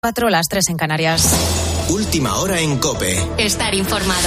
4, las 3 en Canarias. Última hora en COPE. Estar informado.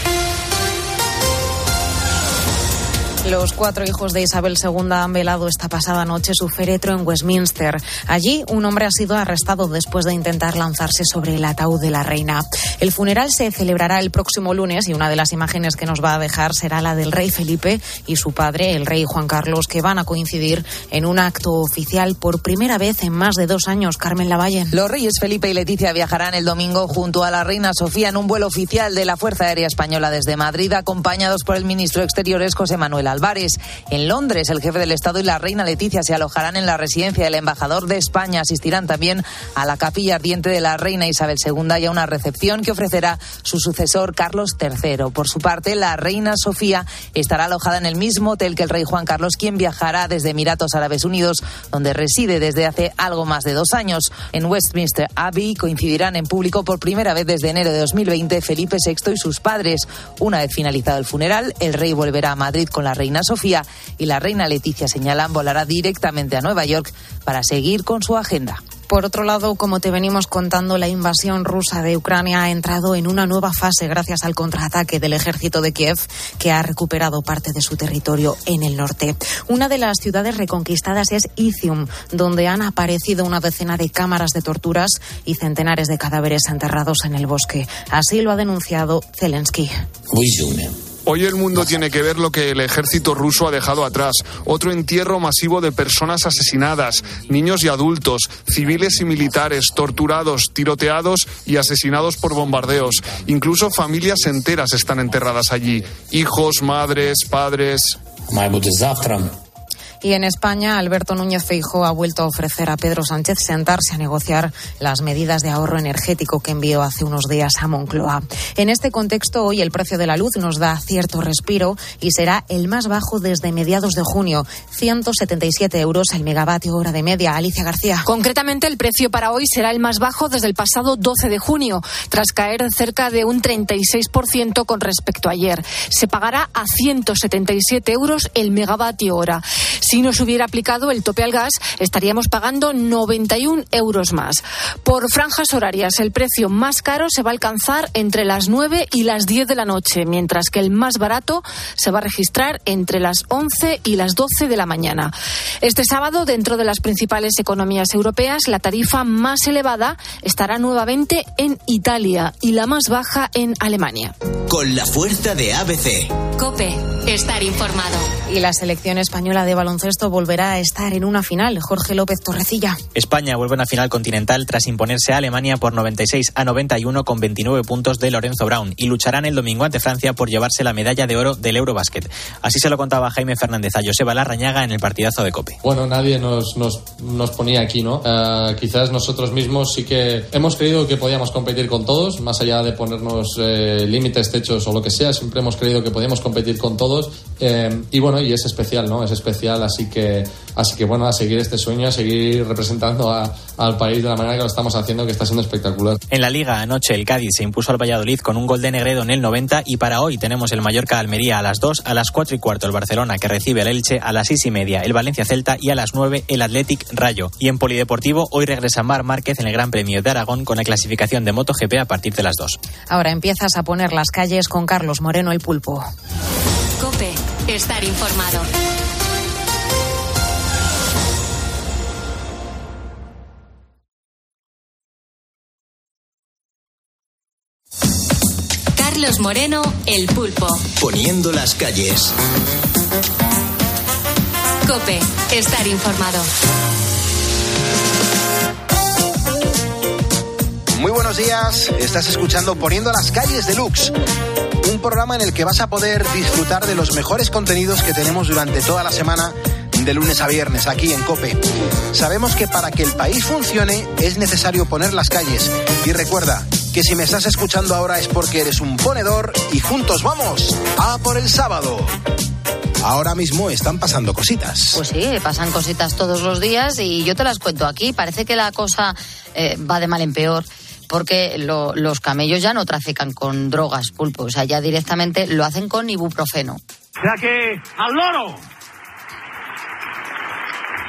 Los 4 hijos de Isabel II han velado esta pasada noche su féretro en Westminster. Allí, un hombre ha sido arrestado después de intentar lanzarse sobre el ataúd de la reina. El funeral se celebrará el próximo lunes y una de las imágenes que nos va a dejar será la del rey Felipe y su padre, el rey Juan Carlos, que van a coincidir en un acto oficial por primera vez en más de 2 años. Carmen Lavalle. Los reyes Felipe y Leticia viajarán el domingo junto a la reina Sofía en un vuelo oficial de la Fuerza Aérea Española desde Madrid, acompañados por el ministro de Exteriores José Manuel Álvarez. En Londres, el jefe del Estado y la reina Leticia se alojarán en la residencia del embajador de España. Asistirán también a la capilla ardiente de la reina Isabel II y a una recepción que ofrecerá su sucesor Carlos III. Por su parte, la reina Sofía estará alojada en el mismo hotel que el rey Juan Carlos, quien viajará desde Emiratos Árabes Unidos, donde reside desde hace algo más de 2 años. En Westminster Abbey coincidirán en público por primera vez desde enero de 2020 Felipe VI y sus padres. Una vez finalizado el funeral, el rey volverá a Madrid con la reina Sofía y la reina Leticia, señalan, volará directamente a Nueva York para seguir con su agenda. Por otro lado, como te venimos contando, la invasión rusa de Ucrania ha entrado en una nueva fase gracias al contraataque del ejército de Kiev, que ha recuperado parte de su territorio en el norte. Una de las ciudades reconquistadas es Izium, donde han aparecido una decena de cámaras de torturas y centenares de cadáveres enterrados en el bosque. Así lo ha denunciado Zelensky. Hoy el mundo tiene que ver lo que el ejército ruso ha dejado atrás. Otro entierro masivo de personas asesinadas, niños y adultos, civiles y militares, torturados, tiroteados y asesinados por bombardeos. Incluso familias enteras están enterradas allí. Hijos, madres, padres. Y en España, Alberto Núñez Feijóo ha vuelto a ofrecer a Pedro Sánchez sentarse a negociar las medidas de ahorro energético que envió hace unos días a Moncloa. En este contexto, hoy el precio de la luz nos da cierto respiro y será el más bajo desde mediados de junio, 177 euros el megavatio hora de media. Alicia García. Concretamente, el precio para hoy será el más bajo desde el pasado 12 de junio, tras caer cerca de un 36% con respecto a ayer. Se pagará a 177 euros el megavatio hora. Si no se hubiera aplicado el tope al gas, estaríamos pagando 91 euros más. Por franjas horarias, el precio más caro se va a alcanzar entre las 9 y las 10 de la noche, mientras que el más barato se va a registrar entre las 11 y las 12 de la mañana. Este sábado, dentro de las principales economías europeas, la tarifa más elevada estará nuevamente en Italia y la más baja en Alemania. Con la fuerza de ABC. COPE. Estar informado. Y la selección española de baloncesto volverá a estar en una final. Jorge López Torrecilla. España vuelve a una final continental tras imponerse a Alemania por 96-91 con 29 puntos de Lorenzo Brown y lucharán el domingo ante Francia por llevarse la medalla de oro del Eurobasket. Así se lo contaba Jaime Fernández a Joseba Larrañaga en el partidazo de COPE. Bueno, nadie nos ponía aquí, ¿no? Quizás nosotros mismos sí que hemos creído que podíamos competir con todos, más allá de ponernos límites, techos o lo que sea, siempre hemos creído que podíamos competir con todos. Y bueno, y es especial, ¿no? Es especial, así que bueno, a seguir este sueño, a seguir representando al país de la manera que lo estamos haciendo, que está siendo espectacular. En la Liga, anoche el Cádiz se impuso al Valladolid con un gol de Negredo en el 90 y para hoy tenemos el Mallorca-Almería a las 2, a las 4:15 el Barcelona que recibe al Elche, a las 6:30 el Valencia-Celta y a las 9 el Athletic Rayo. Y en polideportivo, hoy regresa Marc Márquez en el Gran Premio de Aragón con la clasificación de MotoGP a partir de las 2. Ahora empiezas a poner las calles con Carlos Moreno el Pulpo. COPE. Estar informado. Carlos Moreno, el Pulpo. Poniendo las calles. COPE. Estar informado. Muy buenos días, estás escuchando Poniendo las calles deluxe, un programa en el que vas a poder disfrutar de los mejores contenidos que tenemos durante toda la semana, de lunes a viernes, aquí en COPE. Sabemos que para que el país funcione es necesario poner las calles. Y recuerda que si me estás escuchando ahora es porque eres un ponedor y juntos vamos a por el sábado. Ahora mismo están pasando cositas. Pues sí, pasan cositas todos los días y yo te las cuento aquí. Parece que la cosa va de mal en peor, porque los camellos ya no trafican con drogas, Pulpo. O sea, ya directamente lo hacen con ibuprofeno. O sea que al loro.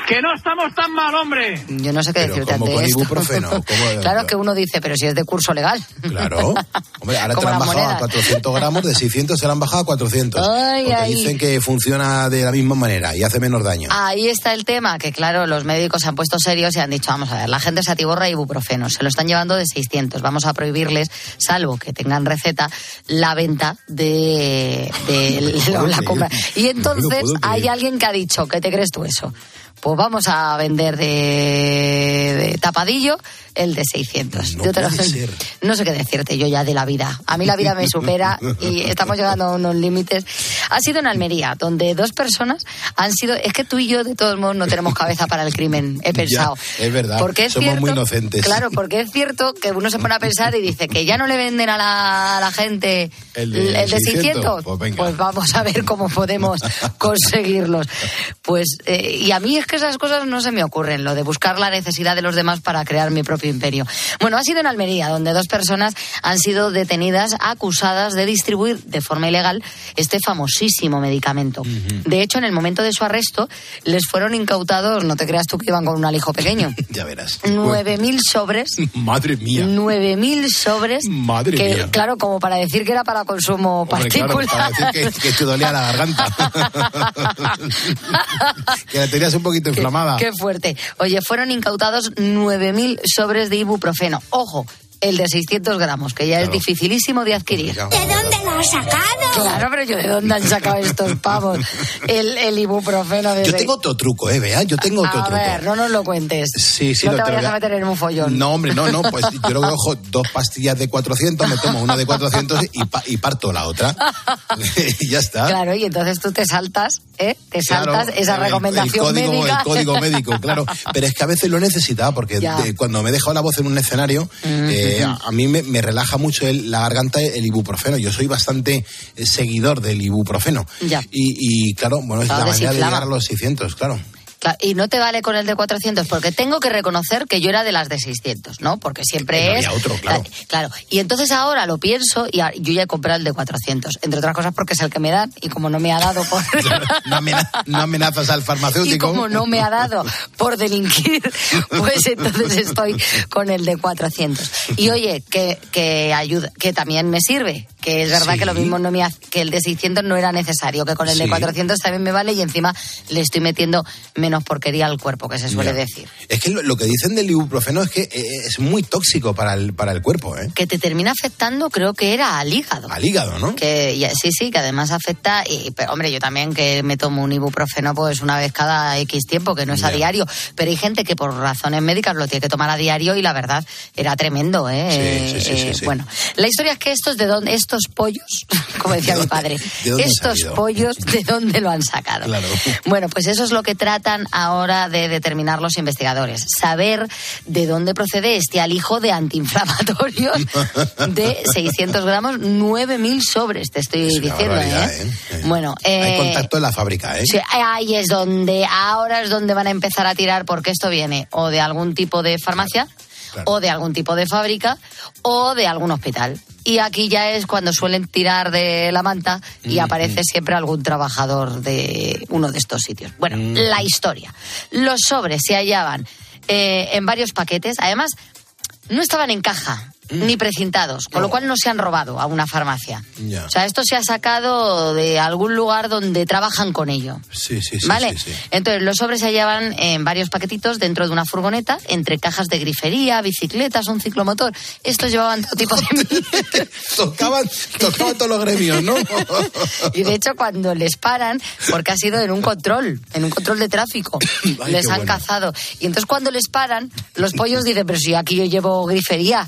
Que no estamos tan mal, hombre. Yo no sé qué decirte como ante con esto. ibuprofeno. Claro que uno dice, pero si es de curso legal. Claro. Hombre, ahora te lo han bajado a 400 gramos, de 600 se lo han bajado a 400. Porque dicen que funciona de la misma manera y hace menos daño. Ahí está el tema, que claro, los médicos se han puesto serios y han dicho, vamos a ver, la gente se atiborra ibuprofeno, se lo están llevando de 600. Vamos a prohibirles, salvo que tengan receta, la venta de la compra. Y entonces hay alguien que ha dicho, ¿qué te crees tú eso? Pues vamos a vender de tapadillo el de 600. No sé qué decirte yo ya de la vida. A mí la vida me supera y estamos llegando a unos límites. Ha sido en Almería, donde 2 personas han sido... Es que tú y yo, de todos modos, no tenemos cabeza para el crimen, he pensado. Ya, es verdad, porque es somos cierto, muy inocentes. Claro, porque es cierto que uno se pone a pensar y dice que ya no le venden a la gente el de 600. Pues vamos a ver cómo podemos conseguirlos. Pues, y a mí es que esas cosas no se me ocurren, lo de buscar la necesidad de los demás para crear mi propio imperio. Bueno, ha sido en Almería, donde 2 personas han sido detenidas acusadas de distribuir de forma ilegal este famosísimo medicamento. De hecho, en el momento de su arresto, les fueron incautados, no te creas tú que iban con un alijo pequeño. Ya verás. 9.000 sobres. Madre mía. 9.000 sobres. Madre mía. Claro, como para decir que era para consumo particular. Claro, para decir que te dolía la garganta. Que la tenías un poquito inflamada. Qué fuerte. Oye, fueron incautados 9.000 sobres de ibuprofeno. Ojo, el de 600 gramos, que ya es dificilísimo de adquirir. ¿De dónde lo has sacado? Claro, pero yo, ¿de dónde han sacado estos pavos? El ibuprofeno de... Yo tengo otro truco, Bea, yo tengo otro truco. A ver, no nos lo cuentes. Sí, no te vayas a meter en un follón. No, hombre, no, pues yo lo cojo 2 pastillas de 400, me tomo una de 400 y parto la otra. Y ya está. Claro, y entonces tú te saltas, esa recomendación médica. El código médico, claro. Pero es que a veces lo necesitaba, porque cuando me he dejado la voz en un escenario, a mí me relaja mucho la garganta el ibuprofeno. Yo soy bastante seguidor del ibuprofeno. Y claro, bueno, es la manera de llegar a los 600, claro. Claro, y no te vale con el de 400, porque tengo que reconocer que yo era de las de 600, ¿no? Porque siempre había otro, claro. Claro, y entonces ahora lo pienso y yo ya he comprado el de 400, entre otras cosas porque es el que me dan y como no me ha dado por... no amenazas al farmacéutico. Y como no me ha dado por delinquir, pues entonces estoy con el de 400. Y oye, que ayuda, que también me sirve, que es verdad que lo mismo que el de 600 no era necesario, que con el de 400 también me vale y encima le estoy metiendo menos porquería al cuerpo, que se suele decir. Es que lo que dicen del ibuprofeno es que es muy tóxico para el cuerpo, ¿eh? Que te termina afectando, creo que era al hígado. Al hígado, ¿no? Que sí, que además afecta, pero hombre, yo también que me tomo un ibuprofeno pues una vez cada X tiempo, que no es a diario, pero hay gente que por razones médicas lo tiene que tomar a diario y la verdad era tremendo, ¿eh? Sí. Bueno, la historia es que estos pollos, como decía mi padre, estos pollos, ¿de dónde lo han sacado? Claro. Bueno, pues eso es lo que tratan ahora de determinar los investigadores. Saber de dónde procede este alijo de antiinflamatorios de 600 gramos, 9.000 sobres, te estoy diciendo, ¿eh? Bueno, hay contacto en la fábrica, ¿eh? Sí, ahora es donde van a empezar a tirar, porque esto viene o de algún tipo de farmacia, o de algún tipo de fábrica, o de algún hospital. Y aquí ya es cuando suelen tirar de la manta y aparece siempre algún trabajador de uno de estos sitios. Bueno, la historia. Los sobres se hallaban en varios paquetes. Además, no estaban en caja ni precintados, con lo cual no se han robado a una farmacia. O sea, esto se ha sacado de algún lugar donde trabajan con ello. Sí. ¿Vale? Entonces, los sobres se hallaban en varios paquetitos dentro de una furgoneta, entre cajas de grifería, bicicletas, un ciclomotor. Estos llevaban todo tipo de... tocaban todos los gremios, ¿no? Y de hecho, cuando les paran, porque ha sido en un control de tráfico, les han cazado. Y entonces cuando les paran, los pollos dicen, pero si aquí yo llevo grifería.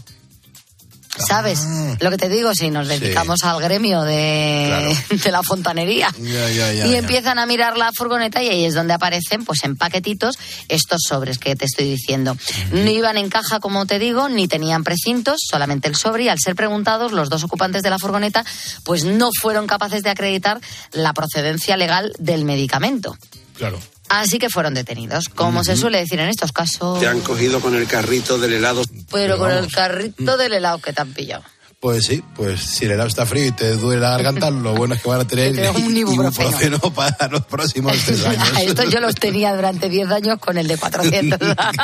¿Sabes? Lo que te digo, si nos dedicamos al gremio de la fontanería. Y empiezan a mirar la furgoneta y ahí es donde aparecen, pues en paquetitos, estos sobres que te estoy diciendo. No iban en caja, como te digo, ni tenían precintos, solamente el sobre, y al ser preguntados, los 2 ocupantes de la furgoneta, pues no fueron capaces de acreditar la procedencia legal del medicamento. Claro. Así que fueron detenidos, como se suele decir en estos casos. Te han cogido con el carrito del helado. Pero con el carrito del helado que te han pillado. Pues sí, pues si el helado está frío y te duele la garganta, lo bueno es que van a tener un ibuprofeno para los próximos 3 años. Estos yo los tenía durante 10 años con el de 400.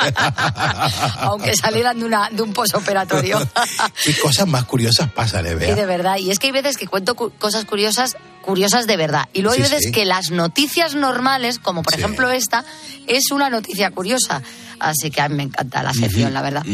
Aunque salieran de un posoperatorio. Qué cosas más curiosas pasan, Bea. Sí, de verdad. Y es que hay veces que cuento cosas curiosas de verdad. Y luego hay veces que las noticias normales, como por ejemplo esta, es una noticia curiosa. Así que a mí me encanta la sección, la verdad.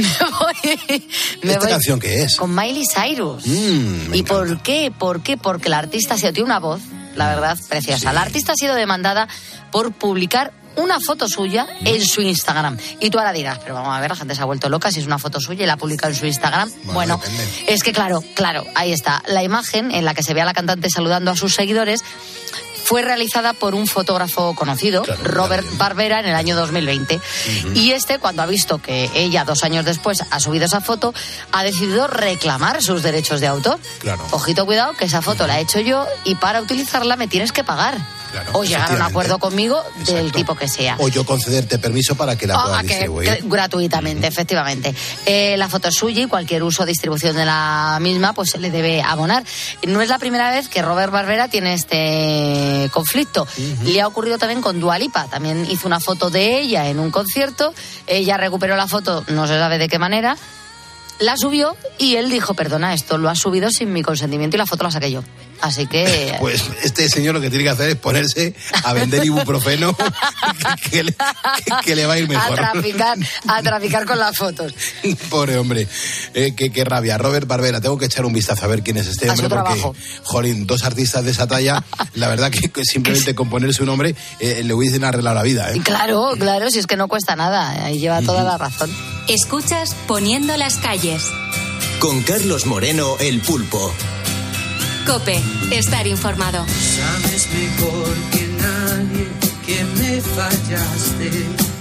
¿Esta canción qué es? Con Miley Cyrus. ¿Y por qué? Porque la artista tiene una voz, la verdad, preciosa. Sí. La artista ha sido demandada por publicar una foto suya en su Instagram. Y tú ahora dirás, pero vamos a ver, la gente se ha vuelto loca si es una foto suya y la ha publicado en su Instagram. Bueno, depende. Es que claro, ahí está. La imagen en la que se ve a la cantante saludando a sus seguidores fue realizada por un fotógrafo conocido, Robert Barbera, en el año 2020. Y cuando ha visto que ella, 2 años después, ha subido esa foto, ha decidido reclamar sus derechos de autor. Claro. Ojito, cuidado, que esa foto la he hecho yo y para utilizarla me tienes que pagar. Claro, o llegar a un acuerdo conmigo del tipo que sea. O yo concederte permiso para que la puedas distribuir. Gratuitamente, efectivamente. La foto es suya y cualquier uso o distribución de la misma pues se le debe abonar. No es la primera vez que Robert Barbera tiene este conflicto. Le ha ocurrido también con Dua Lipa. También hizo una foto de ella en un concierto. Ella recuperó la foto, no se sabe de qué manera. La subió y él dijo, perdona, esto lo has subido sin mi consentimiento y la foto la saqué yo. Así que... Pues este señor lo que tiene que hacer es ponerse a vender ibuprofeno que le va a ir mejor. A traficar con las fotos. Pobre hombre. Qué rabia. Robert Barbera, tengo que echar un vistazo a ver quién es este hombre porque, jolín, 2 artistas de esa talla, la verdad que simplemente con poner su nombre le hubiesen arreglado la vida. Claro, si es que no cuesta nada. Ahí lleva toda la razón. Escuchas Poniendo las calles. Con Carlos Moreno, el Pulpo. COPE, estar informado. Sabes mejor que nadie que me fallaste.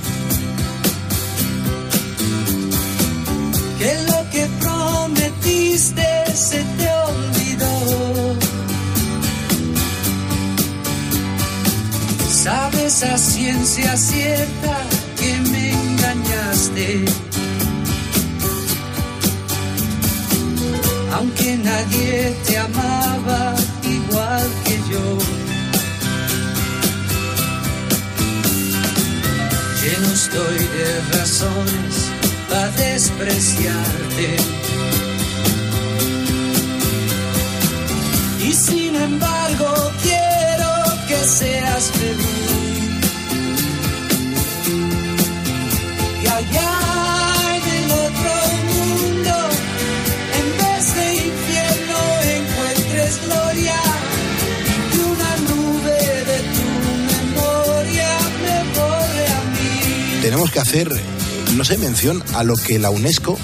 Que lo que prometiste se te olvidó. Sabes a ciencia cierta que me engañaste. Aunque nadie te amaba igual que yo. Lleno estoy de razones para despreciarte. Y sin embargo quiero que seas feliz. Y allá en el otro mundo, gloria y una nube de tu memoria me borre a mí. Tenemos que hacer, no sé, mención a lo que la UNESCO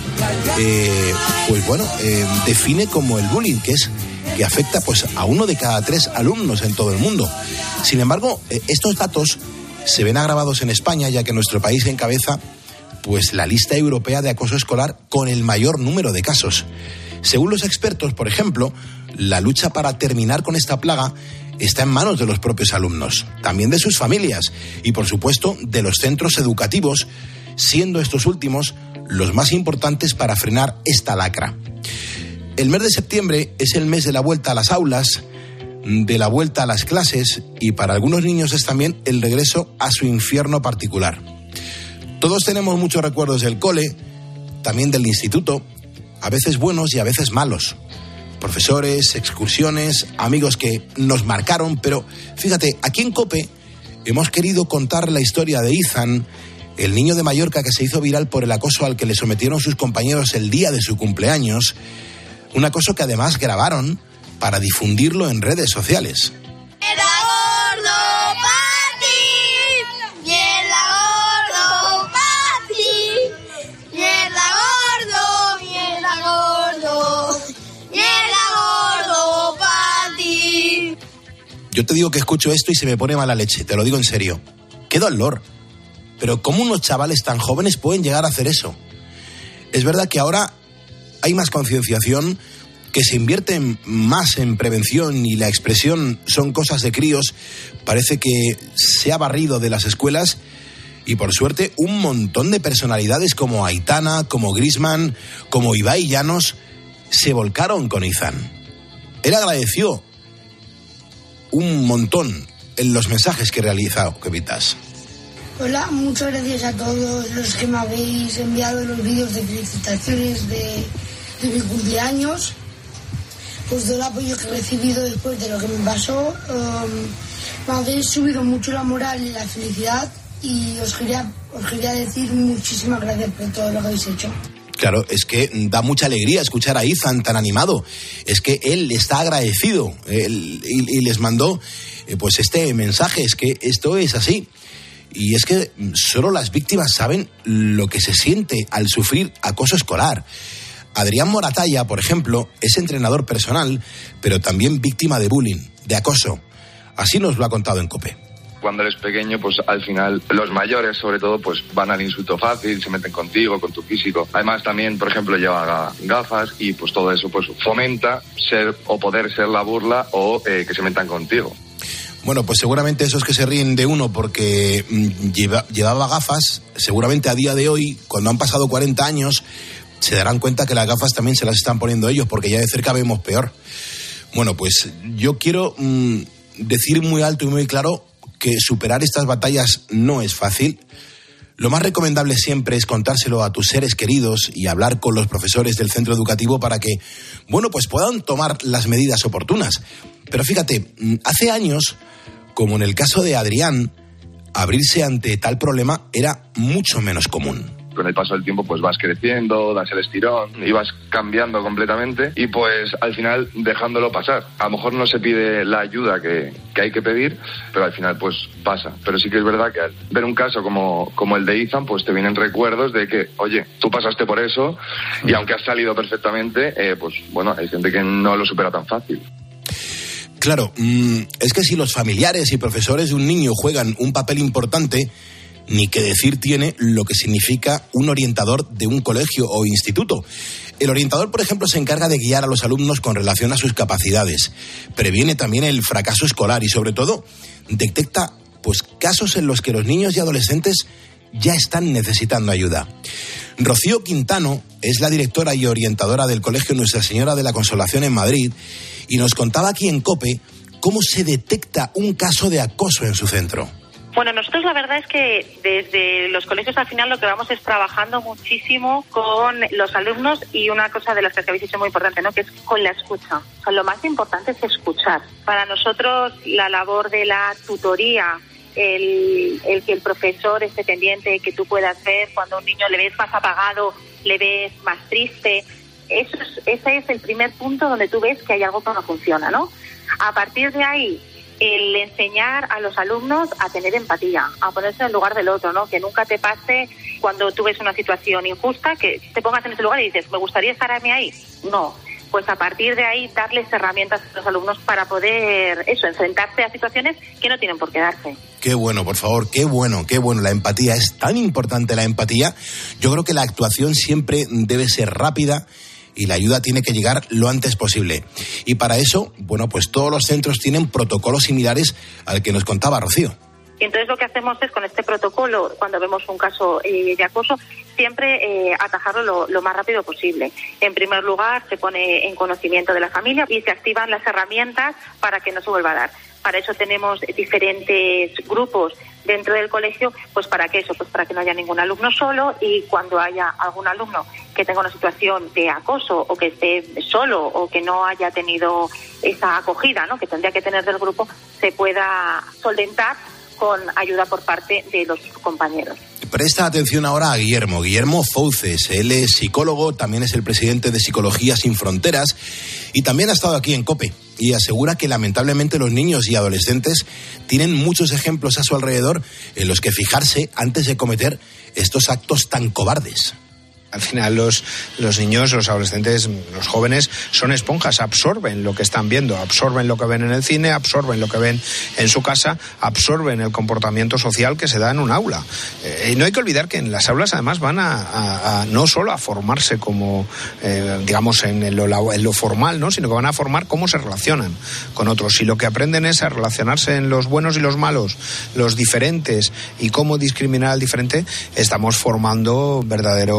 define como el bullying, que afecta pues a 1 de cada 3 alumnos en todo el mundo. Sin embargo, estos datos se ven agravados en España, ya que nuestro país encabeza pues la lista europea de acoso escolar con el mayor número de casos. Según los expertos, por ejemplo, la lucha para terminar con esta plaga está en manos de los propios alumnos, también de sus familias y, por supuesto, de los centros educativos, siendo estos últimos los más importantes para frenar esta lacra. El mes de septiembre es el mes de la vuelta a las aulas, de la vuelta a las clases y para algunos niños es también el regreso a su infierno particular. Todos tenemos muchos recuerdos del cole, también del instituto, a veces buenos y a veces malos. Profesores, excursiones, amigos que nos marcaron, pero fíjate, aquí en COPE hemos querido contar la historia de Ethan, el niño de Mallorca que se hizo viral por el acoso al que le sometieron sus compañeros el día de su cumpleaños, un acoso que además grabaron para difundirlo en redes sociales. Yo te digo que escucho esto y se me pone mala leche, te lo digo en serio. ¡Qué dolor! Pero ¿cómo unos chavales tan jóvenes pueden llegar a hacer eso? Es verdad que ahora hay más concienciación, que se invierte más en prevención y la expresión son cosas de críos. Parece que se ha barrido de las escuelas y por suerte un montón de personalidades como Aitana, como Griezmann, como Ibai Llanos se volcaron con Ethan. Él agradeció un montón en los mensajes que he realizado, Kevitas. Hola, muchas gracias a todos los que me habéis enviado los vídeos de felicitaciones de mi cumpleaños. Pues todo el apoyo que he recibido después de lo que me pasó. Me habéis subido mucho la moral y la felicidad y os quería decir muchísimas gracias por todo lo que habéis hecho. Claro, es que da mucha alegría escuchar a Ethan tan animado. Es que él está agradecido y les mandó pues este mensaje. Es que esto es así. Y es que solo las víctimas saben lo que se siente al sufrir acoso escolar. Adrián Moratalla, por ejemplo, es entrenador personal, pero también víctima de bullying, de acoso. Así nos lo ha contado en COPE. Cuando eres pequeño, pues al final los mayores, sobre todo, pues van al insulto fácil, se meten contigo, con tu físico. Además también, por ejemplo, lleva gafas y pues todo eso pues fomenta ser o poder ser la burla o que se metan contigo. Bueno, pues seguramente esos que se ríen de uno porque llevaba gafas, seguramente a día de hoy, cuando han pasado 40 años, se darán cuenta que las gafas también se las están poniendo ellos, porque ya de cerca vemos peor. Bueno, pues yo quiero decir muy alto y muy claro que superar estas batallas no es fácil. Lo más recomendable siempre es contárselo a tus seres queridos y hablar con los profesores del centro educativo para que, bueno, pues puedan tomar las medidas oportunas. Pero fíjate, hace años, como en el caso de Adrián, abrirse ante tal problema era mucho menos común. Con el paso del tiempo pues vas creciendo, das el estirón y vas cambiando completamente y pues al final dejándolo pasar. A lo mejor no se pide la ayuda que hay que pedir, pero al final pues pasa. Pero sí que es verdad que al ver un caso como el de Ethan, pues te vienen recuerdos de que, oye, tú pasaste por eso y aunque has salido perfectamente, pues bueno, hay gente que no lo supera tan fácil. Claro, es que si los familiares y profesores de un niño juegan un papel importante, ni que decir tiene lo que significa un orientador de un colegio o instituto. El orientador, por ejemplo, se encarga de guiar a los alumnos con relación a sus capacidades, previene también el fracaso escolar y, sobre todo, detecta pues casos en los que los niños y adolescentes ya están necesitando ayuda. Rocío Quintano es la directora y orientadora del Colegio Nuestra Señora de la Consolación en Madrid y nos contaba aquí en COPE cómo se detecta un caso de acoso en su centro. Bueno, nosotros la verdad es que desde los colegios al final lo que vamos es trabajando muchísimo con los alumnos y una cosa de las que habéis dicho muy importante, ¿no? Que es con la escucha. O sea, lo más importante es escuchar. Para nosotros la labor de la tutoría, el que el profesor esté pendiente, que tú puedas ver cuando a un niño le ves más apagado, le ves más triste, ese es el primer punto donde tú ves que hay algo que no funciona, ¿no? A partir de ahí, el enseñar a los alumnos a tener empatía, a ponerse en el lugar del otro, ¿no? Que nunca te pase cuando tú ves una situación injusta, que te pongas en ese lugar y dices, ¿me gustaría estar a mí ahí? No. Pues a partir de ahí darles herramientas a los alumnos para poder, enfrentarse a situaciones que no tienen por qué darse. Qué bueno, por favor, qué bueno. La empatía es tan importante, la empatía. Yo creo que la actuación siempre debe ser rápida y la ayuda tiene que llegar lo antes posible. Y para eso, bueno, pues todos los centros tienen protocolos similares al que nos contaba Rocío. Y entonces lo que hacemos es, con este protocolo, cuando vemos un caso de acoso, siempre atajarlo lo más rápido posible. En primer lugar, se pone en conocimiento de la familia y se activan las herramientas para que no se vuelva a dar. Para eso tenemos diferentes grupos dentro del colegio, pues para que no haya ningún alumno solo, y cuando haya algún alumno que tenga una situación de acoso o que esté solo o que no haya tenido esa acogida, ¿no?, que tendría que tener del grupo, se pueda solventar con ayuda por parte de los compañeros. Presta atención ahora a Guillermo Fouces. Él es psicólogo, también es el presidente de Psicología Sin Fronteras y también ha estado aquí en COPE y asegura que lamentablemente los niños y adolescentes tienen muchos ejemplos a su alrededor en los que fijarse antes de cometer estos actos tan cobardes. Al final los niños, los adolescentes, los jóvenes son esponjas, absorben lo que están viendo, absorben lo que ven en el cine, absorben lo que ven en su casa, absorben el comportamiento social que se da en un aula. Y no hay que olvidar que en las aulas además van a no solo a formarse como, digamos, en lo formal, ¿no?, sino que van a formar cómo se relacionan con otros. Si lo que aprenden es a relacionarse en los buenos y los malos, los diferentes y cómo discriminar al diferente, estamos formando verdaderos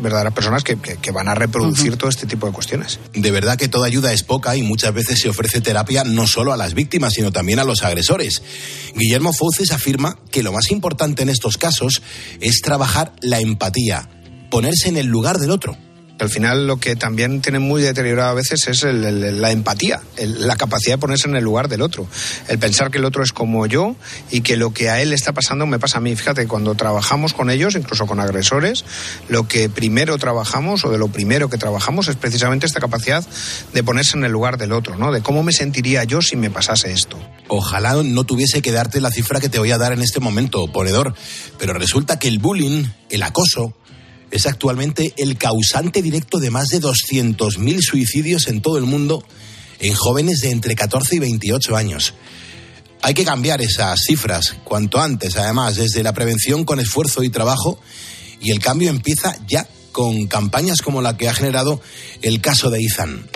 verdaderas personas que van a reproducir todo este tipo de cuestiones. De verdad que toda ayuda es poca y muchas veces se ofrece terapia no solo a las víctimas, sino también a los agresores. Guillermo Fouces afirma que lo más importante en estos casos es trabajar la empatía, ponerse en el lugar del otro. Al final lo que también tiene muy deteriorado a veces es la empatía, la capacidad de ponerse en el lugar del otro, el pensar que el otro es como yo y que lo que a él le está pasando me pasa a mí. Fíjate, cuando trabajamos con ellos, incluso con agresores, lo que primero trabajamos o de lo primero que trabajamos es precisamente esta capacidad de ponerse en el lugar del otro, ¿no? De cómo me sentiría yo si me pasase esto. Ojalá no tuviese que darte la cifra que te voy a dar en este momento, ponedor, pero resulta que el bullying, el acoso, es actualmente el causante directo de más de 200.000 suicidios en todo el mundo en jóvenes de entre 14 y 28 años. Hay que cambiar esas cifras cuanto antes, además, desde la prevención con esfuerzo y trabajo, y el cambio empieza ya con campañas como la que ha generado el caso de Izan.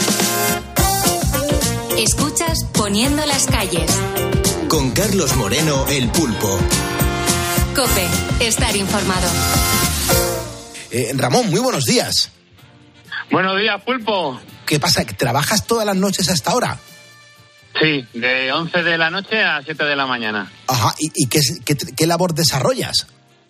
Escuchas Poniendo las calles. Con Carlos Moreno, el Pulpo. COPE, estar informado. Ramón, muy buenos días. Buenos días, Pulpo. ¿Qué pasa? ¿Trabajas todas las noches hasta ahora? Sí, de 11 de la noche a 7 de la mañana. Ajá, ¿y qué labor desarrollas?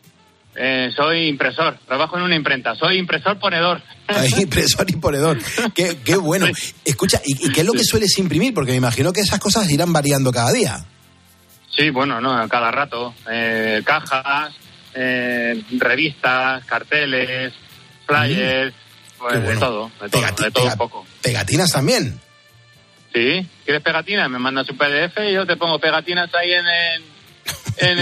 Soy impresor, trabajo en una imprenta, soy impresor ponedor. Impresor y ponedor, qué bueno. Escucha, ¿y qué es lo que sueles imprimir? Porque me imagino que esas cosas irán variando cada día. Sí, bueno, no, cada rato. Cajas, revistas, carteles, flyers, pues bueno. de todo un poco. ¿Pegatinas también? Sí, ¿quieres pegatinas? Me mandas un PDF y yo te pongo pegatinas ahí en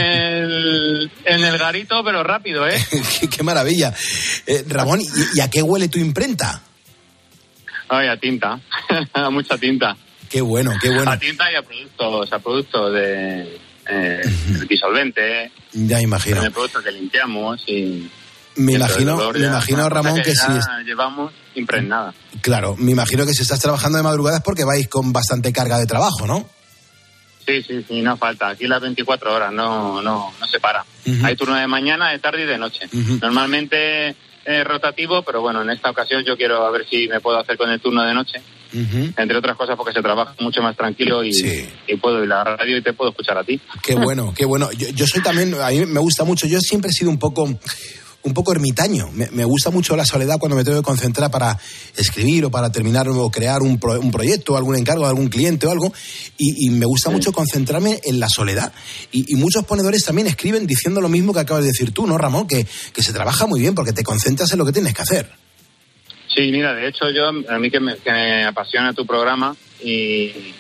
el garito, pero rápido, ¿eh? Qué maravilla. Ramón, ¿y a qué huele tu imprenta? Ay, a tinta, a mucha tinta. Qué bueno, qué bueno. A tinta y a productos de disolvente. Ya imagino. De productos que limpiamos y... Me imagino, Ramón, que si... llevamos impregnada. Claro, me imagino que si estás trabajando de madrugada es porque vais con bastante carga de trabajo, ¿no? Sí, no falta. Aquí las 24 horas no se para. Uh-huh. Hay turno de mañana, de tarde y de noche. Uh-huh. Normalmente es rotativo, pero bueno, en esta ocasión yo quiero a ver si me puedo hacer con el turno de noche. Uh-huh. Entre otras cosas porque se trabaja mucho más tranquilo y puedo ir a la radio y te puedo escuchar a ti. Qué bueno, qué bueno. Yo soy también, a mí me gusta mucho, yo siempre he sido un poco ermitaño. Me gusta mucho la soledad cuando me tengo que concentrar para escribir o para terminar o crear un proyecto, algún encargo de algún cliente o algo, y me gusta mucho concentrarme en la soledad. Y muchos ponedores también escriben diciendo lo mismo que acabas de decir tú, ¿no, Ramón? Que se trabaja muy bien porque te concentras en lo que tienes que hacer. Sí, mira, de hecho a mí que me apasiona tu programa y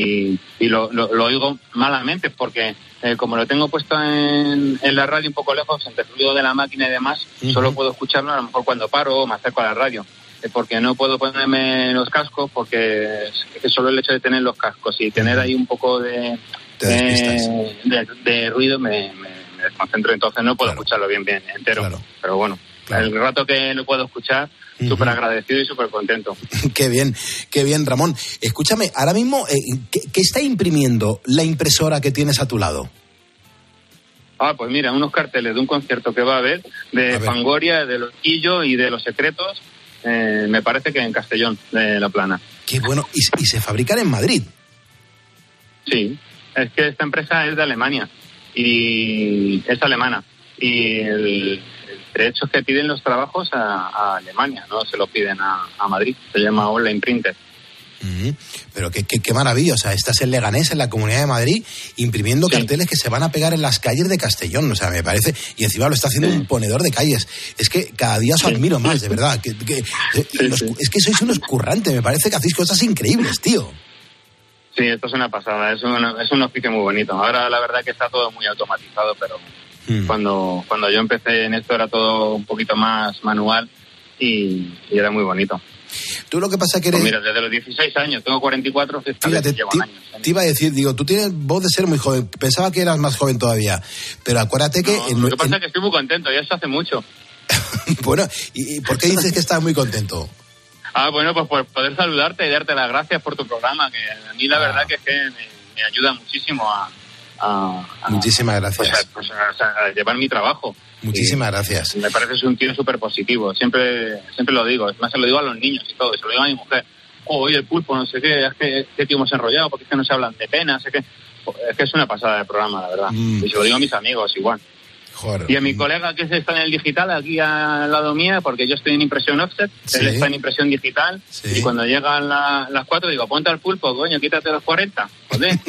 lo oigo malamente porque como lo tengo puesto en la radio un poco lejos, entre el ruido de la máquina y demás, solo puedo escucharlo a lo mejor cuando paro o me acerco a la radio, porque no puedo ponerme los cascos porque es solo el hecho de tener los cascos y tener ahí un poco de ruido me desconcentro, entonces no puedo escucharlo bien entero, pero bueno, el rato que lo puedo escuchar, súper agradecido y súper contento. Qué bien, Ramón. Escúchame, ahora mismo, ¿qué está imprimiendo la impresora que tienes a tu lado? Pues mira, unos carteles de un concierto que va a haber de Fangoria, de Los Quillo y de Los Secretos, me parece que en Castellón de la Plana. Qué bueno, ¿y se fabrican en Madrid? Sí, es que esta empresa es de Alemania, y es alemana, y el hecho es que piden los trabajos a Alemania, no se lo piden a Madrid, se llama Online Printer. Pero qué maravilla, o sea, estás en Leganés, en la Comunidad de Madrid, imprimiendo carteles que se van a pegar en las calles de Castellón, o sea, me parece, y encima lo está haciendo un ponedor de calles. Es que cada día os admiro más, de verdad, es que sois unos currantes, me parece que hacéis cosas increíbles, tío. Sí, esto es una pasada, es un oficio muy bonito. Ahora la verdad que está todo muy automatizado, pero cuando yo empecé en esto era todo un poquito más manual y era muy bonito. Tú lo que pasa que eres... Pues mira, desde los 16 años, tengo 44, fíjate, te iba a decir, digo, tú tienes voz de ser muy joven, pensaba que eras más joven todavía, pero acuérdate que... lo que pasa es que estoy muy contento, ya eso hace mucho. Bueno, ¿y por qué dices que estás muy contento? Bueno, pues por poder saludarte y darte las gracias por tu programa, que a mí la verdad que es que me ayuda muchísimo a muchísimas gracias. Pues a llevar mi trabajo. Muchísimas gracias. Me parece un tío súper positivo, siempre lo digo, además se lo digo a los niños y todo, se lo digo a mi mujer. Oye, el pulpo, no sé qué, es que este tío hemos enrollado, porque es que no se hablan de penas, es que es una pasada de programa, la verdad. Y se lo digo a mis amigos igual. Joder. Y a mi colega que está en el digital, aquí al lado mía, porque yo estoy en impresión offset, él está en impresión digital, y cuando llegan las 4 digo, ponte al pulpo, coño, quítate los 40, joder.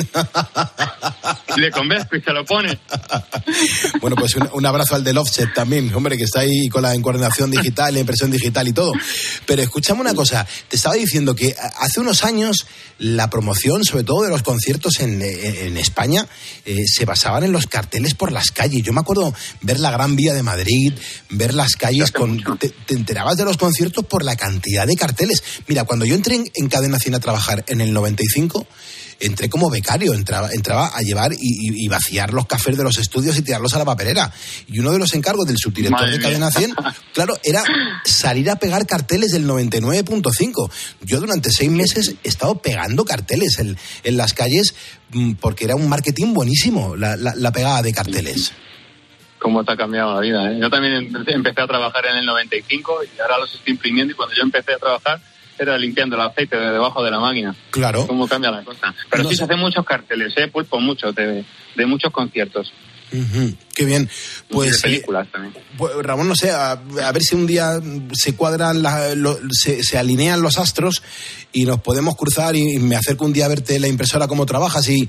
Y le convenzco y se lo pone. Bueno, pues un abrazo al del offset también, hombre, que está ahí con la coordinación digital, la impresión digital y todo. Pero escúchame una cosa, te estaba diciendo que hace unos años la promoción, sobre todo de los conciertos en España, se basaban en los carteles por las calles. Yo me acuerdo ver la Gran Vía de Madrid, ver las calles, te enterabas de los conciertos por la cantidad de carteles. Mira, cuando yo entré en Cadena Cine a trabajar en el 95, entré como becario, entraba a llevar y vaciar los cafés de los estudios y tirarlos a la papelera. Y uno de los encargos del subdirector de Cadena 100, claro, era salir a pegar carteles del 99.5. Yo durante 6 meses he estado pegando carteles en las calles porque era un marketing buenísimo, la pegada de carteles. Cómo te ha cambiado la vida, ¿eh? Yo también empecé a trabajar en el 95 y ahora los estoy imprimiendo, y cuando yo empecé a trabajar era limpiando el aceite de debajo de la máquina. Claro. Cómo cambia la cosa. Pero sí se hacen muchos carteles, Pulpo, muchos, de muchos conciertos. Uh-huh. Qué bien. Pues, y de películas también. Pues, Ramón, no sé, a ver si un día se cuadran, se alinean los astros y nos podemos cruzar y me acerco un día a verte en la impresora cómo trabajas y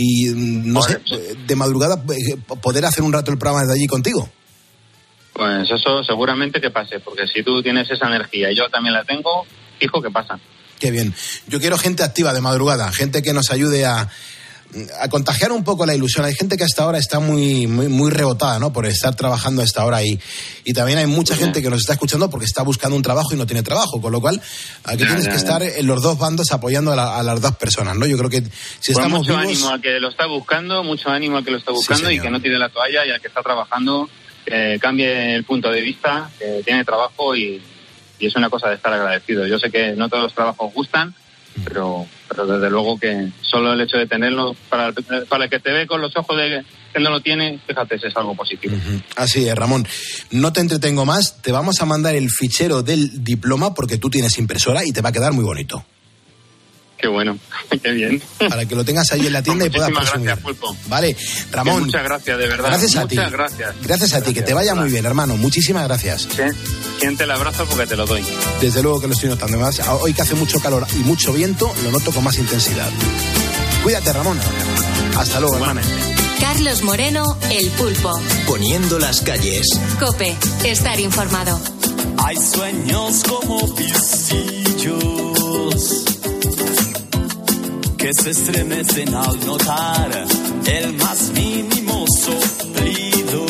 no sé, de madrugada poder hacer un rato el programa desde allí contigo. Pues eso seguramente que pase, porque si tú tienes esa energía y yo también la tengo, fijo que pasa. Qué bien. Yo quiero gente activa de madrugada, gente que nos ayude a contagiar un poco la ilusión. Hay gente que hasta ahora está muy rebotada, ¿no? Por estar trabajando a esta hora y también hay mucha gente que nos está escuchando porque está buscando un trabajo y no tiene trabajo, con lo cual aquí tienes que estar en los dos bandos apoyando a las dos personas, ¿no? Yo creo que si estamos mucho vivos... ánimo al que lo está buscando, sí, y que no tire la toalla, y al que está trabajando que cambie el punto de vista, que tiene trabajo y es una cosa de estar agradecido. Yo sé que no todos los trabajos gustan, pero desde luego que solo el hecho de tenerlo, para el que te ve con los ojos de que no lo tiene, fíjate, es algo positivo. Uh-huh. Así es, Ramón. No te entretengo más, te vamos a mandar el fichero del diploma porque tú tienes impresora y te va a quedar muy bonito. Qué bueno, qué bien. Para que lo tengas ahí en la tienda y puedas presumir. Gracias, Pulpo. Vale, Ramón. Muchas gracias, de verdad. Gracias a ti. Gracias a ti, que te vaya muy bien, hermano. Muchísimas gracias. Sí, siente el abrazo porque te lo doy. Desde luego que lo estoy notando. Además, hoy que hace mucho calor y mucho viento, lo noto con más intensidad. Cuídate, Ramón. Hasta luego, hermano. Carlos Moreno, El Pulpo. Poniendo las calles. COPE, estar informado. Hay sueños como pisillos que se estremecen al notar el más mínimo soplido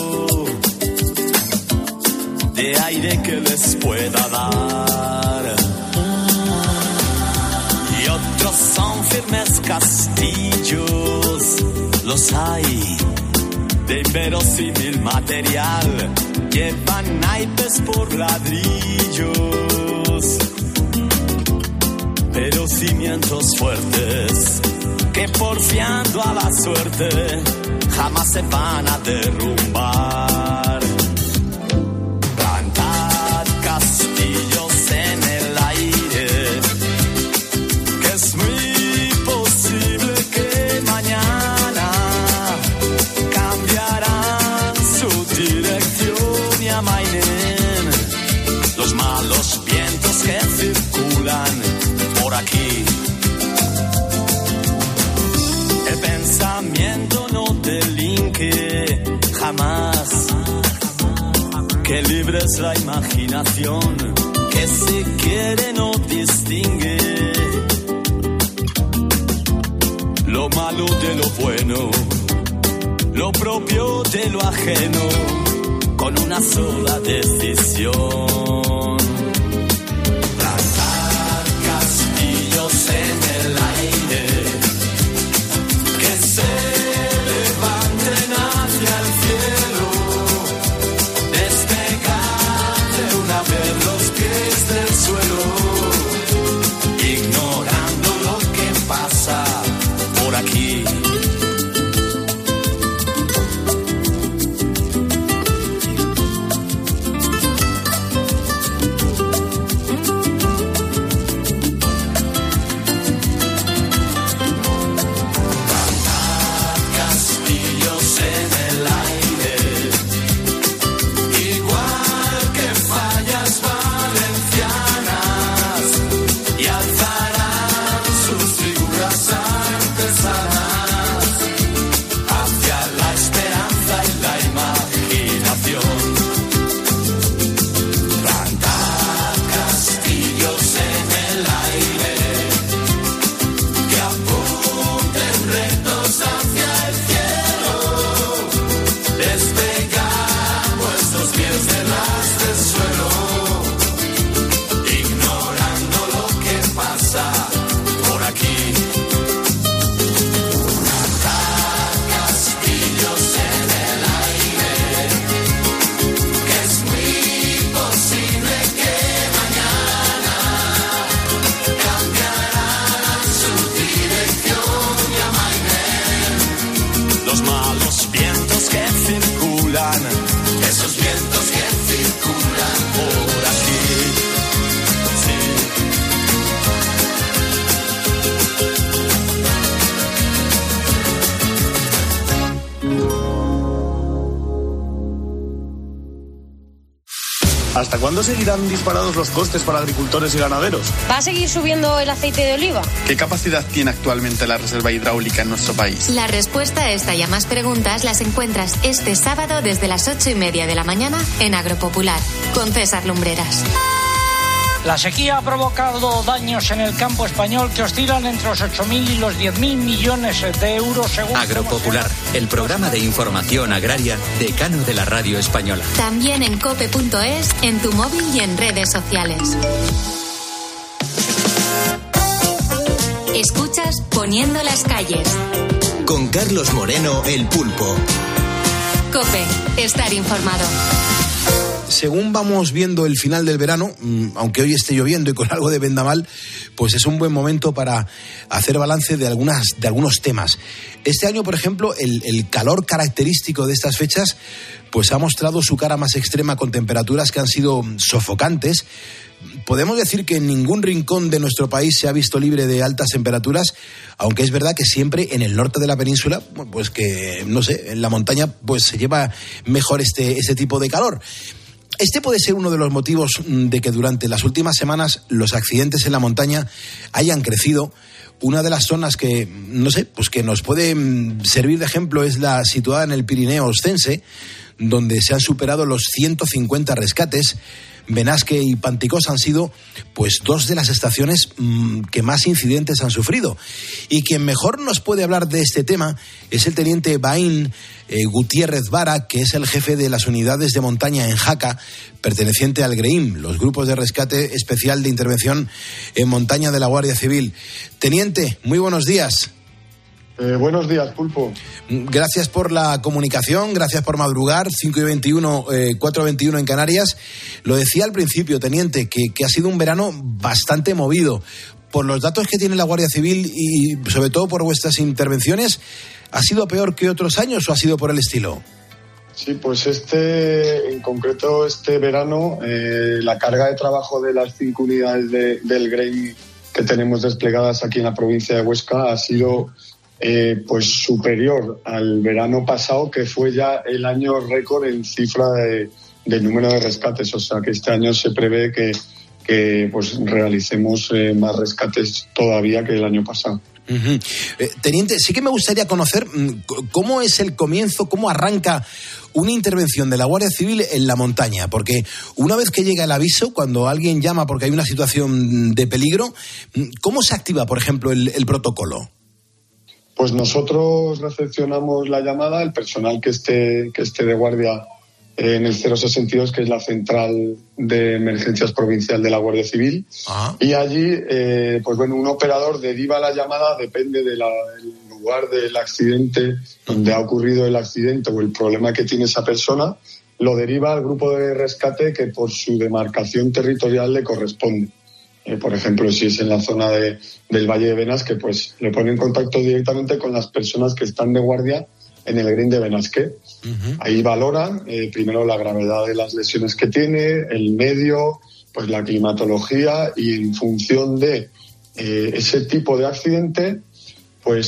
de aire que les pueda dar. Y otros son firmes castillos, los hay de inverosímil material, llevan naipes por ladrillos, pero cimientos fuertes que porfiando a la suerte jamás se van a derrumbar. Plantad castillos en el aire, que es muy posible que mañana cambiarán su dirección y amainen los malos vientos que circulan por aquí. El pensamiento no delinque jamás, que libre es la imaginación, que si quiere no distingue lo malo de lo bueno, lo propio de lo ajeno, con una sola decisión. En el aire que se levanten hacia el cielo, despegar de una vez los pies del suelo, ignorando lo que pasa por aquí. ¿Hasta cuándo seguirán disparados los costes para agricultores y ganaderos? ¿Va a seguir subiendo el aceite de oliva? ¿Qué capacidad tiene actualmente la reserva hidráulica en nuestro país? La respuesta a esta y a más preguntas las encuentras este sábado desde las 8:30 de la mañana en Agropopular, con César Lumbreras. La sequía ha provocado daños en el campo español que oscilan entre los 8.000 y los 10.000 millones de euros según... Agropopular, el programa de información agraria decano de la radio española. También en cope.es, en tu móvil y en redes sociales. Escuchas Poniendo las calles. Con Carlos Moreno, el Pulpo. Cope, estar informado. Según vamos viendo el final del verano, aunque hoy esté lloviendo y con algo de vendaval, pues es un buen momento para hacer balance de algunos temas. Este año, por ejemplo, el calor característico de estas fechas pues ha mostrado su cara más extrema con temperaturas que han sido sofocantes. Podemos decir que en ningún rincón de nuestro país se ha visto libre de altas temperaturas, aunque es verdad que siempre en el norte de la península, pues que, no sé, en la montaña pues se lleva mejor este tipo de calor. Este puede ser uno de los motivos de que durante las últimas semanas los accidentes en la montaña hayan crecido. Una de las zonas que, no sé, pues que nos puede servir de ejemplo es la situada en el Pirineo Oscense, donde se han superado los 150 rescates. Benasque y Panticós han sido pues dos de las estaciones que más incidentes han sufrido. Y quien mejor nos puede hablar de este tema es el teniente Baín Gutiérrez Vara, que es el jefe de las unidades de montaña en Jaca, perteneciente al GREIM, los grupos de rescate especial de intervención en montaña de la Guardia Civil. Teniente, muy buenos días. Buenos días, Pulpo. Gracias por la comunicación, gracias por madrugar, 5:21, 4:21 en Canarias. Lo decía al principio, teniente, que ha sido un verano bastante movido. Por los datos que tiene la Guardia Civil y sobre todo por vuestras intervenciones, ¿ha sido peor que otros años o ha sido por el estilo? Sí, pues en concreto este verano, la carga de trabajo de las 5 unidades del GREIM que tenemos desplegadas aquí en la provincia de Huesca ha sido... pues superior al verano pasado, que fue ya el año récord en cifra de número de rescates. O sea que este año se prevé que pues realicemos más rescates todavía que el año pasado. Uh-huh. Teniente, sí que me gustaría conocer cómo es el comienzo, cómo arranca una intervención de la Guardia Civil en la montaña, porque una vez que llega el aviso, cuando alguien llama porque hay una situación de peligro, ¿cómo se activa, por ejemplo, el protocolo? Pues nosotros recepcionamos la llamada, el personal que esté de guardia en el 062, que es la central de emergencias provincial de la Guardia Civil. Ajá. Y allí, pues bueno, un operador deriva la llamada, depende del lugar del accidente, donde ha ocurrido el accidente o el problema que tiene esa persona, lo deriva al grupo de rescate que por su demarcación territorial le corresponde. Por ejemplo, si es en la zona del Valle de Benasque, pues le pone en contacto directamente con las personas que están de guardia en el GREIM de Benasque. Uh-huh. Ahí valoran primero la gravedad de las lesiones que tiene, el medio, pues la climatología, y en función de ese tipo de accidente, pues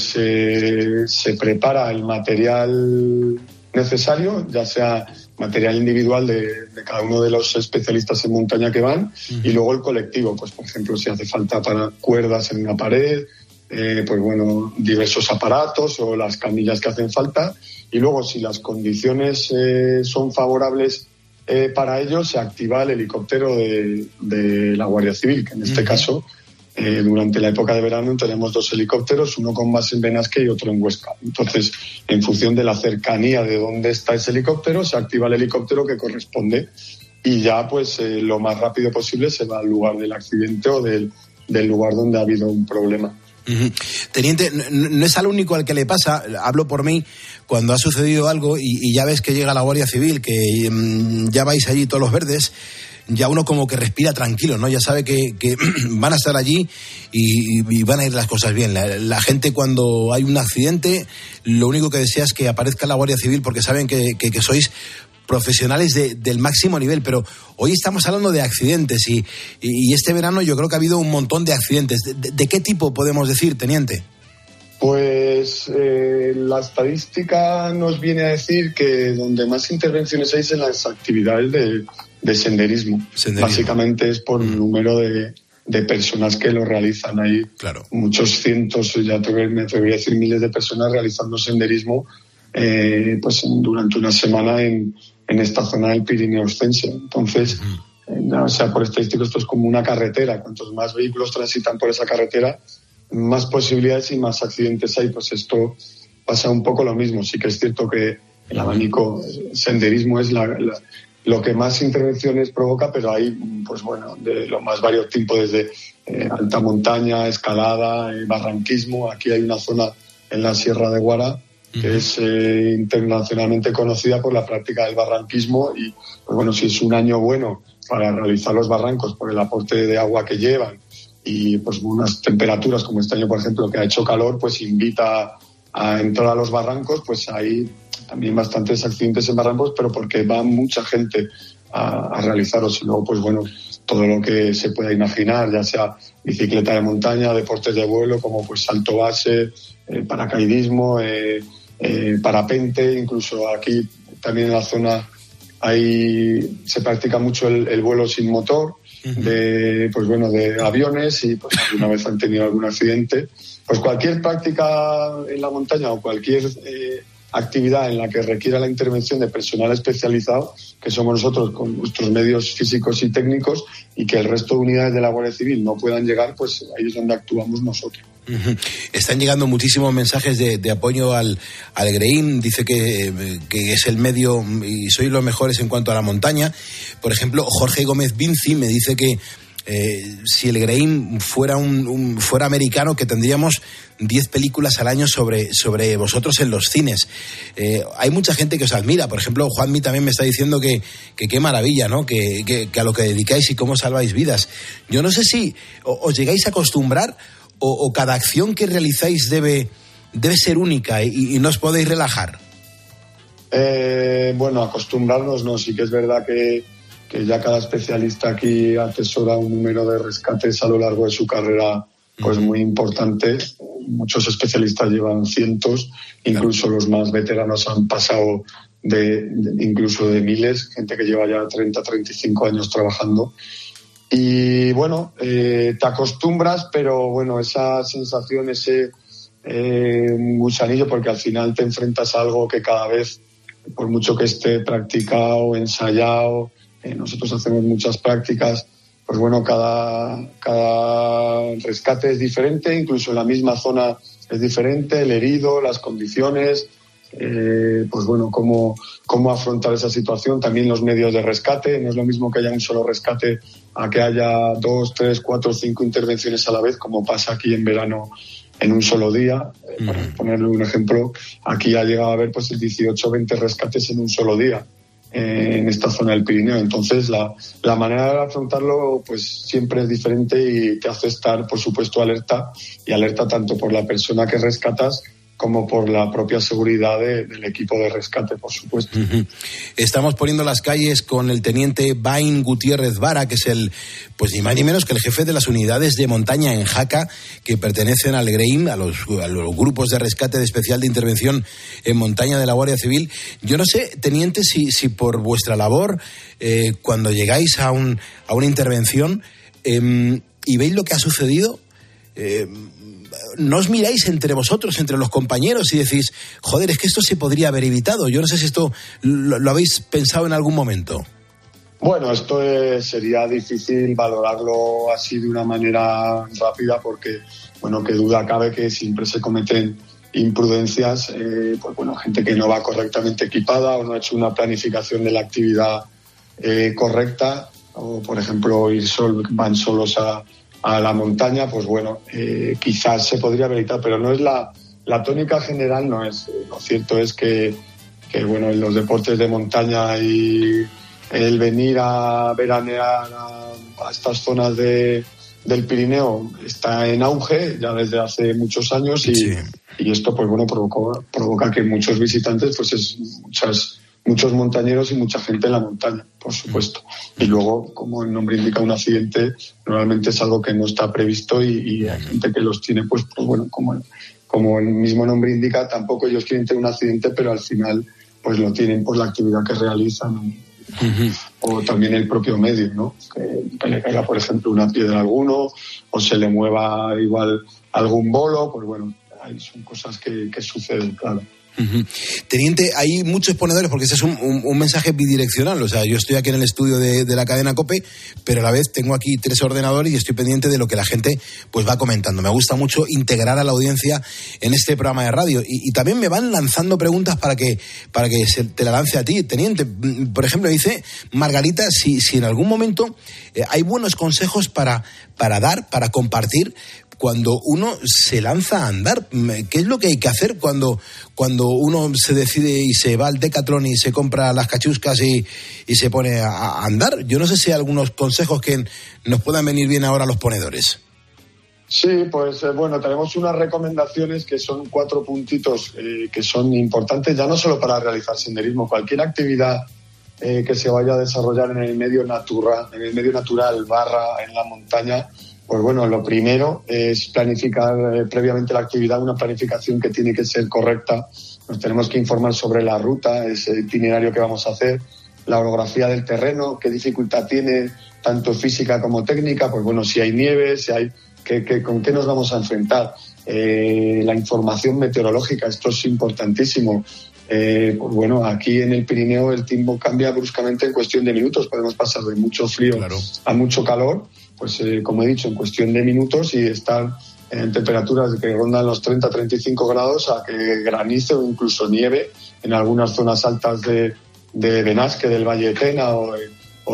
se prepara el material necesario, ya sea material individual de cada uno de los especialistas en montaña que van, uh-huh. Y luego el colectivo, pues por ejemplo si hace falta para cuerdas en una pared, pues bueno, diversos aparatos o las camillas que hacen falta, y luego si las condiciones son favorables para ello, se activa el helicóptero de la Guardia Civil, que en este uh-huh. caso durante la época de verano tenemos 2 helicópteros, uno con base en Benasque y otro en Huesca. Entonces, en función de la cercanía de dónde está ese helicóptero, se activa el helicóptero que corresponde y ya pues lo más rápido posible se va al lugar del accidente o del lugar donde ha habido un problema. Uh-huh. Teniente, no es al único al que le pasa, hablo por mí, cuando ha sucedido algo y ya ves que llega la Guardia Civil, que ya vais allí todos los verdes, ya uno como que respira tranquilo, ¿no? Ya sabe que van a estar allí y van a ir las cosas bien. La gente, cuando hay un accidente, lo único que desea es que aparezca la Guardia Civil, porque saben que sois profesionales del máximo nivel. Pero hoy estamos hablando de accidentes y este verano yo creo que ha habido un montón de accidentes. ¿De qué tipo podemos decir, teniente? Pues la estadística nos viene a decir que donde más intervenciones hay es en las actividades senderismo. Básicamente es por el número de personas que lo realizan. Hay muchos cientos, me atrevería a decir miles de personas realizando senderismo pues durante una semana en esta zona del Pirineo Ostense. Entonces, o sea, por estadístico esto es como una carretera. Cuantos más vehículos transitan por esa carretera, más posibilidades y más accidentes hay. Pues esto pasa un poco lo mismo. Sí que es cierto que el abanico senderismo es lo que más intervenciones provoca, pero hay, pues bueno, de lo más varios tipos, desde alta montaña, escalada, barranquismo. Aquí hay una zona en la Sierra de Guara que es internacionalmente conocida por la práctica del barranquismo y, pues bueno, si es un año bueno para realizar los barrancos por el aporte de agua que llevan y pues unas temperaturas como este año, por ejemplo, que ha hecho calor, pues invita a entrar a los barrancos, pues hay también bastantes accidentes en barrancos, pero porque va mucha gente a realizarlos. Y luego, pues bueno, todo lo que se pueda imaginar, ya sea bicicleta de montaña, deportes de vuelo, como pues salto base, paracaidismo, parapente, incluso aquí también en la zona se practica mucho el vuelo sin motor, de aviones, y pues alguna vez han tenido algún accidente. Pues cualquier práctica en la montaña o cualquier actividad en la que requiera la intervención de personal especializado, que somos nosotros con nuestros medios físicos y técnicos, y que el resto de unidades de la Guardia Civil no puedan llegar, pues ahí es donde actuamos nosotros. Están llegando muchísimos mensajes de apoyo al GREIM. Dice que es el medio y sois los mejores en cuanto a la montaña. Por ejemplo, Jorge Gómez Vinci me dice que si el GREIM fuera fuera americano, que tendríamos 10 películas al año sobre vosotros en los cines. Hay mucha gente que os admira. Por ejemplo, Juanmi también me está diciendo que qué maravilla, ¿no? Que a lo que dedicáis y cómo salváis vidas. Yo no sé si os llegáis a acostumbrar o cada acción que realizáis debe ser única y no os podéis relajar. Bueno, acostumbrarnos no. Sí que es verdad que ya cada especialista aquí atesora un número de rescates a lo largo de su carrera pues muy importante. Muchos especialistas llevan cientos, incluso los más veteranos han pasado incluso de miles, gente que lleva ya 30, 35 años trabajando. Y bueno, te acostumbras, pero bueno, esa sensación, ese gusanillo, porque al final te enfrentas a algo que cada vez, por mucho que esté practicado, ensayado, nosotros hacemos muchas prácticas, pues bueno, cada rescate es diferente, incluso en la misma zona es diferente, el herido, las condiciones, pues bueno, cómo afrontar esa situación, también los medios de rescate. No es lo mismo que haya un solo rescate a que haya 2, 3, 4, 5 intervenciones a la vez, como pasa aquí en verano en un solo día. Para ponerle un ejemplo, aquí ha llegado a haber pues 18 o 20 rescates en un solo día en esta zona del Pirineo. Entonces la manera de afrontarlo pues siempre es diferente y te hace estar, por supuesto, alerta tanto por la persona que rescatas como por la propia seguridad del equipo de rescate, por supuesto. Estamos poniendo las calles con el teniente Bain Gutiérrez Vara, que es pues ni más ni menos que el jefe de las unidades de montaña en Jaca, que pertenecen al GREIM, a los grupos de rescate de especial de intervención en montaña de la Guardia Civil. Yo no sé, teniente, si por vuestra labor, cuando llegáis a una intervención y veis lo que ha sucedido, ¿no os miráis entre vosotros, entre los compañeros, y decís, joder, es que esto se podría haber evitado? Yo no sé si esto lo habéis pensado en algún momento. Bueno, esto sería difícil valorarlo así de una manera rápida, porque, bueno, qué duda cabe que siempre se cometen imprudencias, pues bueno, gente que no va correctamente equipada o no ha hecho una planificación de la actividad correcta, o por ejemplo van solos a la montaña, pues bueno, quizás se podría haber evitado, pero no es la tónica general, no es. Lo cierto es que bueno, en los deportes de montaña y el venir a veranear a estas zonas del Pirineo está en auge ya desde hace muchos años y esto pues bueno provoca que muchos visitantes, pues es muchos montañeros y mucha gente en la montaña, por supuesto. Y luego, como el nombre indica, un accidente normalmente es algo que no está previsto y hay gente que los tiene, pues bueno, como el mismo nombre indica, tampoco ellos quieren tener un accidente, pero al final pues lo tienen por la actividad que realizan. o también el propio medio, ¿no? Que le caiga, por ejemplo, una piedra a alguno, o se le mueva igual algún bolo, pues bueno, ahí son cosas que suceden, claro. Uh-huh. Teniente, hay muchos ponedores, porque ese es un mensaje bidireccional. O sea, yo estoy aquí en el estudio de la cadena COPE, pero a la vez tengo aquí 3 ordenadores y estoy pendiente de lo que la gente pues va comentando. Me gusta mucho integrar a la audiencia en este programa de radio y también me van lanzando preguntas para que te la lance a ti, Teniente. Por ejemplo, dice Margarita si en algún momento hay buenos consejos para dar, para compartir cuando uno se lanza a andar. ¿Qué es lo que hay que hacer cuando uno se decide y se va al Decathlon y se compra las cachuscas y se pone a andar? Yo no sé si hay algunos consejos que nos puedan venir bien ahora a los ponedores. Sí, pues bueno, tenemos unas recomendaciones que son 4 puntitos que son importantes, ya no solo para realizar senderismo, cualquier actividad que se vaya a desarrollar en el medio natural, barra en la montaña. Pues bueno, lo primero es planificar previamente la actividad, una planificación que tiene que ser correcta. Nos tenemos que informar sobre la ruta, ese itinerario que vamos a hacer, la orografía del terreno, qué dificultad tiene, tanto física como técnica, pues bueno, si hay nieve, con qué nos vamos a enfrentar. La información meteorológica, esto es importantísimo. Pues bueno, aquí en el Pirineo el tiempo cambia bruscamente en cuestión de minutos. Podemos pasar de mucho frío a mucho calor, pues como he dicho, en cuestión de minutos, y estar en temperaturas que rondan los 30-35 grados a que granice o incluso nieve en algunas zonas altas de Benasque, del Valle de Tena o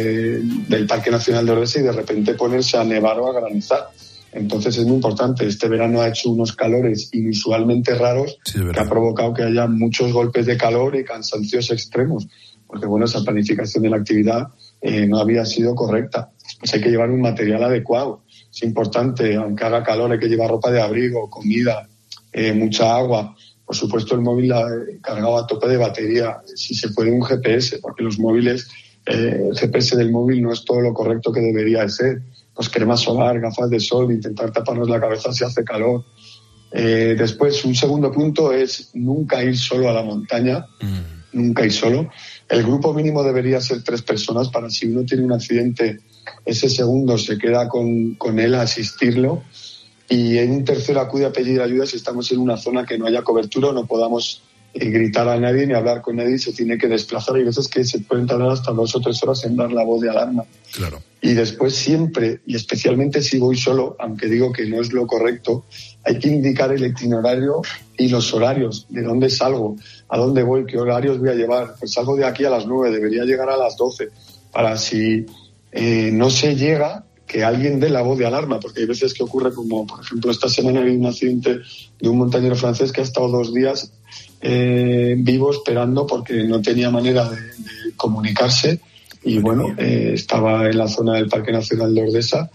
del Parque Nacional de Ordesa, y de repente ponerse a nevar o a granizar. Entonces es muy importante. Este verano ha hecho unos calores inusualmente raros, que ha provocado que haya muchos golpes de calor y cansancios extremos, porque bueno, esa planificación de la actividad no había sido correcta. Pues hay que llevar un material adecuado. Es importante, aunque haga calor, hay que llevar ropa de abrigo, comida, mucha agua. Por supuesto, el móvil cargado a tope de batería, si se puede un GPS, porque los móviles, el GPS del móvil no es todo lo correcto que debería de ser. Pues crema solar, gafas de sol, intentar taparnos la cabeza si hace calor. Después, un segundo punto es nunca ir solo a la montaña, nunca ir solo. El grupo mínimo debería ser 3 personas para, si uno tiene un accidente, ese segundo se queda con él a asistirlo, y en un tercero acude a pedir ayuda si estamos en una zona que no haya cobertura o no podamos gritar a nadie ni hablar con nadie, se tiene que desplazar. Hay veces que se pueden tardar hasta 2 o 3 horas en dar la voz de alarma. Claro. Y después siempre, y especialmente si voy solo, aunque digo que no es lo correcto, hay que indicar el itinerario y los horarios, de dónde salgo, a dónde voy, qué horarios voy a llevar. Pues salgo de aquí a las 9, debería llegar a las 12, para si no se llega, que alguien dé la voz de alarma, porque hay veces que ocurre, como por ejemplo esta semana ha habido un accidente de un montañero francés que ha estado 2 días vivo esperando porque no tenía manera de comunicarse, y bueno, estaba en la zona del Parque Nacional de Ordesa,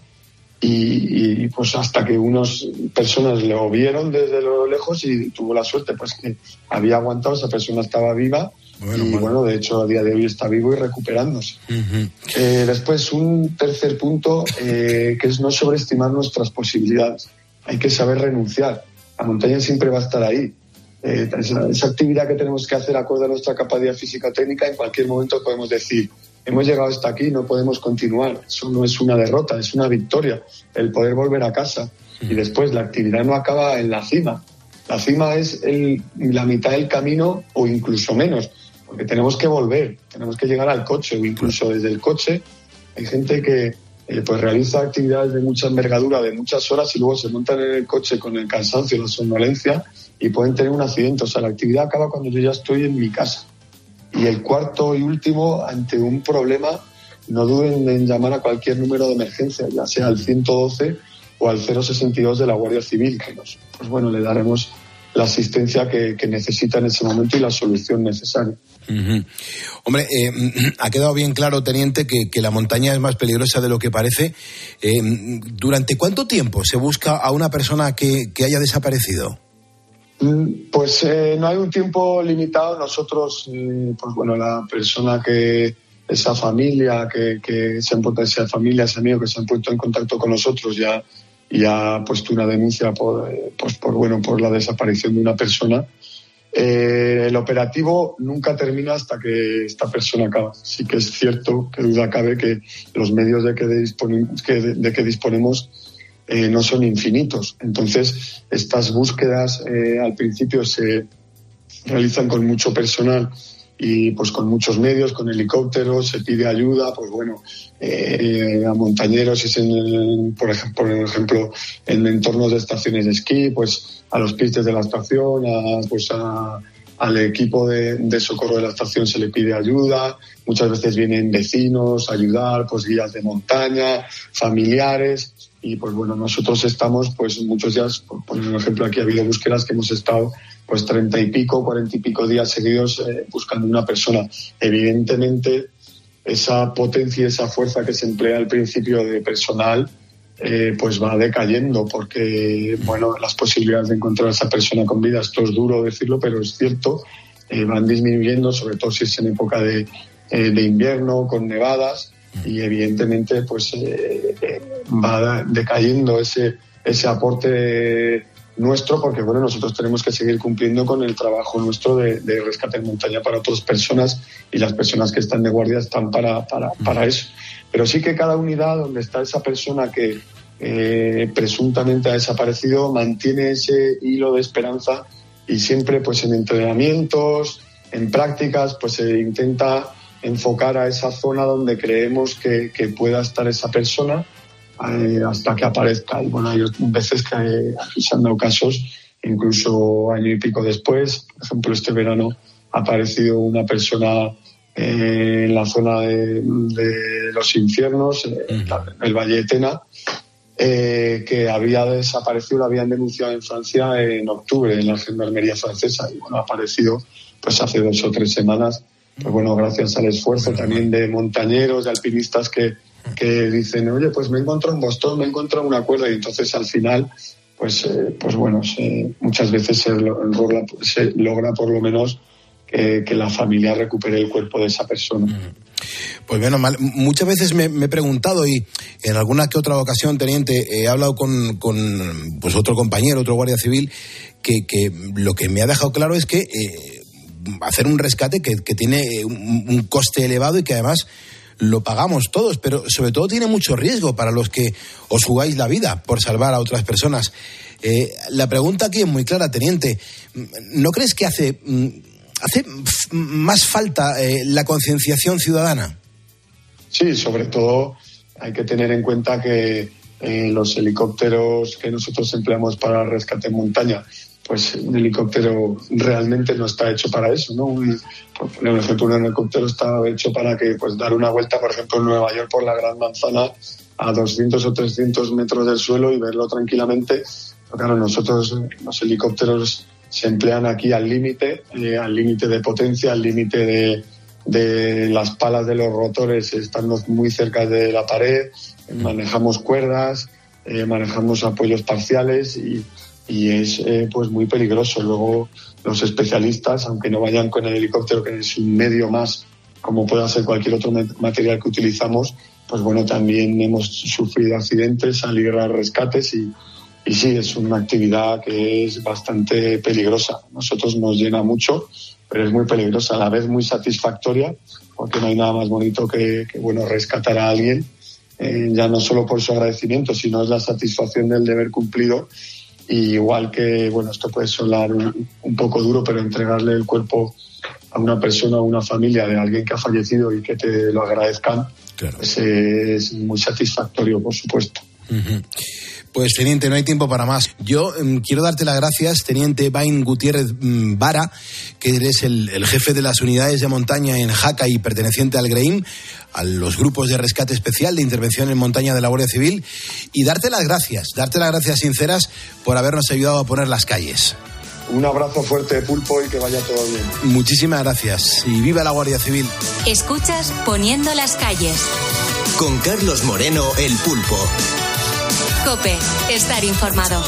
y pues hasta que unas personas lo vieron desde lo lejos y tuvo la suerte pues que había aguantado, esa persona estaba viva. Bueno, de hecho a día de hoy está vivo y recuperándose. Después, un tercer punto que es no sobreestimar nuestras posibilidades. Hay que saber renunciar. La montaña siempre va a estar ahí. Esa actividad que tenemos que hacer acorde a nuestra capacidad física técnica, en cualquier momento podemos decir, hemos llegado hasta aquí, no podemos continuar. Eso no es una derrota, es una victoria, el poder volver a casa. Y después la actividad no acaba en la cima. La cima es la mitad del camino o incluso menos, porque tenemos que volver, tenemos que llegar al coche, o incluso desde el coche. Hay gente que pues realiza actividades de mucha envergadura, de muchas horas, y luego se montan en el coche con el cansancio, la somnolencia, y pueden tener un accidente. O sea, la actividad acaba cuando yo ya estoy en mi casa. Y el cuarto y último, ante un problema, no duden en llamar a cualquier número de emergencia, ya sea al 112 o al 062 de la Guardia Civil, que le daremos la asistencia que necesita en ese momento y la solución necesaria. Uh-huh. Hombre, ha quedado bien claro, teniente, que la montaña es más peligrosa de lo que parece. ¿Durante cuánto tiempo se busca a una persona que haya desaparecido? Pues no hay un tiempo limitado. Nosotros, la persona esa familia que se han puesto, esa familia, ese amigo que se han puesto en contacto con nosotros ya y ha puesto una denuncia por la desaparición de una persona. El operativo nunca termina hasta que esta persona acaba. Sí que es cierto, que duda cabe, que los medios de que disponemos no son infinitos. Entonces, estas búsquedas al principio se realizan con mucho personal y pues con muchos medios, con helicópteros, se pide ayuda, pues bueno, a montañeros, si es por ejemplo, en entornos de estaciones de esquí, pues a los pistes de la estación, al equipo de socorro de la estación se le pide ayuda, muchas veces vienen vecinos a ayudar, pues guías de montaña, familiares, y pues bueno, nosotros estamos pues muchos días, por poner un ejemplo, aquí ha habido búsquedas que hemos estado pues 30 y pico, 40 y pico días seguidos buscando una persona. Evidentemente, esa potencia y esa fuerza que se emplea al principio de personal pues va decayendo, porque bueno, las posibilidades de encontrar a esa persona con vida, esto es duro decirlo, pero es cierto, van disminuyendo, sobre todo si es en época de invierno, con nevadas, y evidentemente pues va decayendo ese aporte nuestro, porque bueno, nosotros tenemos que seguir cumpliendo con el trabajo nuestro de rescate en montaña para otras personas, y las personas que están de guardia están para eso. Pero sí que cada unidad donde está esa persona que presuntamente ha desaparecido mantiene ese hilo de esperanza, y siempre pues en entrenamientos, en prácticas, pues se intenta enfocar a esa zona donde creemos que pueda estar esa persona hasta que aparezca. Y bueno, hay veces que aquí se han dado casos, incluso año y pico después. Por ejemplo, este verano ha aparecido una persona en la zona de los infiernos, el Valle de Tena, que había desaparecido, lo habían denunciado en Francia en octubre, en la gendarmería francesa, y bueno, ha aparecido pues hace 2 o 3 semanas, pues bueno, gracias al esfuerzo también de montañeros, de alpinistas que dicen, oye, pues me he encontrado un bastón, me he encontrado una cuerda, y entonces al final, pues bueno, muchas veces se logra por lo menos que la familia recupere el cuerpo de esa persona. Pues bueno, muchas veces me he preguntado, y en alguna que otra ocasión, teniente, he hablado con pues otro compañero, otro guardia civil, que lo que me ha dejado claro es que hacer un rescate que tiene un coste elevado y que además lo pagamos todos, pero sobre todo tiene mucho riesgo para los que os jugáis la vida por salvar a otras personas. La pregunta aquí es muy clara, teniente. ¿No crees que hace más falta la concienciación ciudadana? Sí, sobre todo hay que tener en cuenta que los helicópteros que nosotros empleamos para el rescate en montaña, pues un helicóptero realmente no está hecho para eso, ¿no? Por poner un ejemplo, un helicóptero está hecho para que, pues, dar una vuelta, por ejemplo, en Nueva York por la Gran Manzana a 200 o 300 metros del suelo y verlo tranquilamente. Pero claro, nosotros, los helicópteros se emplean aquí al límite de potencia, al límite de las palas de los rotores, estando muy cerca de la pared, manejamos cuerdas, manejamos apoyos parciales y es pues muy peligroso. Luego los especialistas, aunque no vayan con el helicóptero, que es un medio más, como pueda ser cualquier otro material que utilizamos, pues bueno, también hemos sufrido accidentes al ir a rescates y sí, es una actividad que es bastante peligrosa. Nosotros nos llena mucho, pero es muy peligrosa, a la vez muy satisfactoria, porque no hay nada más bonito que bueno, rescatar a alguien, ya no solo por su agradecimiento, sino es la satisfacción del deber cumplido. Y igual que, bueno, esto puede sonar un poco duro, pero entregarle el cuerpo a una persona o una familia de alguien que ha fallecido y que te lo agradezcan, claro, pues es muy satisfactorio, por supuesto. Uh-huh. Pues, teniente, no hay tiempo para más. Yo quiero darte las gracias, teniente Bain Gutiérrez Vara, que eres el jefe de las unidades de montaña en Jaca y perteneciente al GREIM, a los grupos de rescate especial de intervención en montaña de la Guardia Civil, y darte las gracias sinceras por habernos ayudado a poner las calles. Un abrazo fuerte, Pulpo, y que vaya todo bien. Muchísimas gracias y viva la Guardia Civil. Escuchas Poniendo las calles. Con Carlos Moreno, el Pulpo. COPE, estar informado.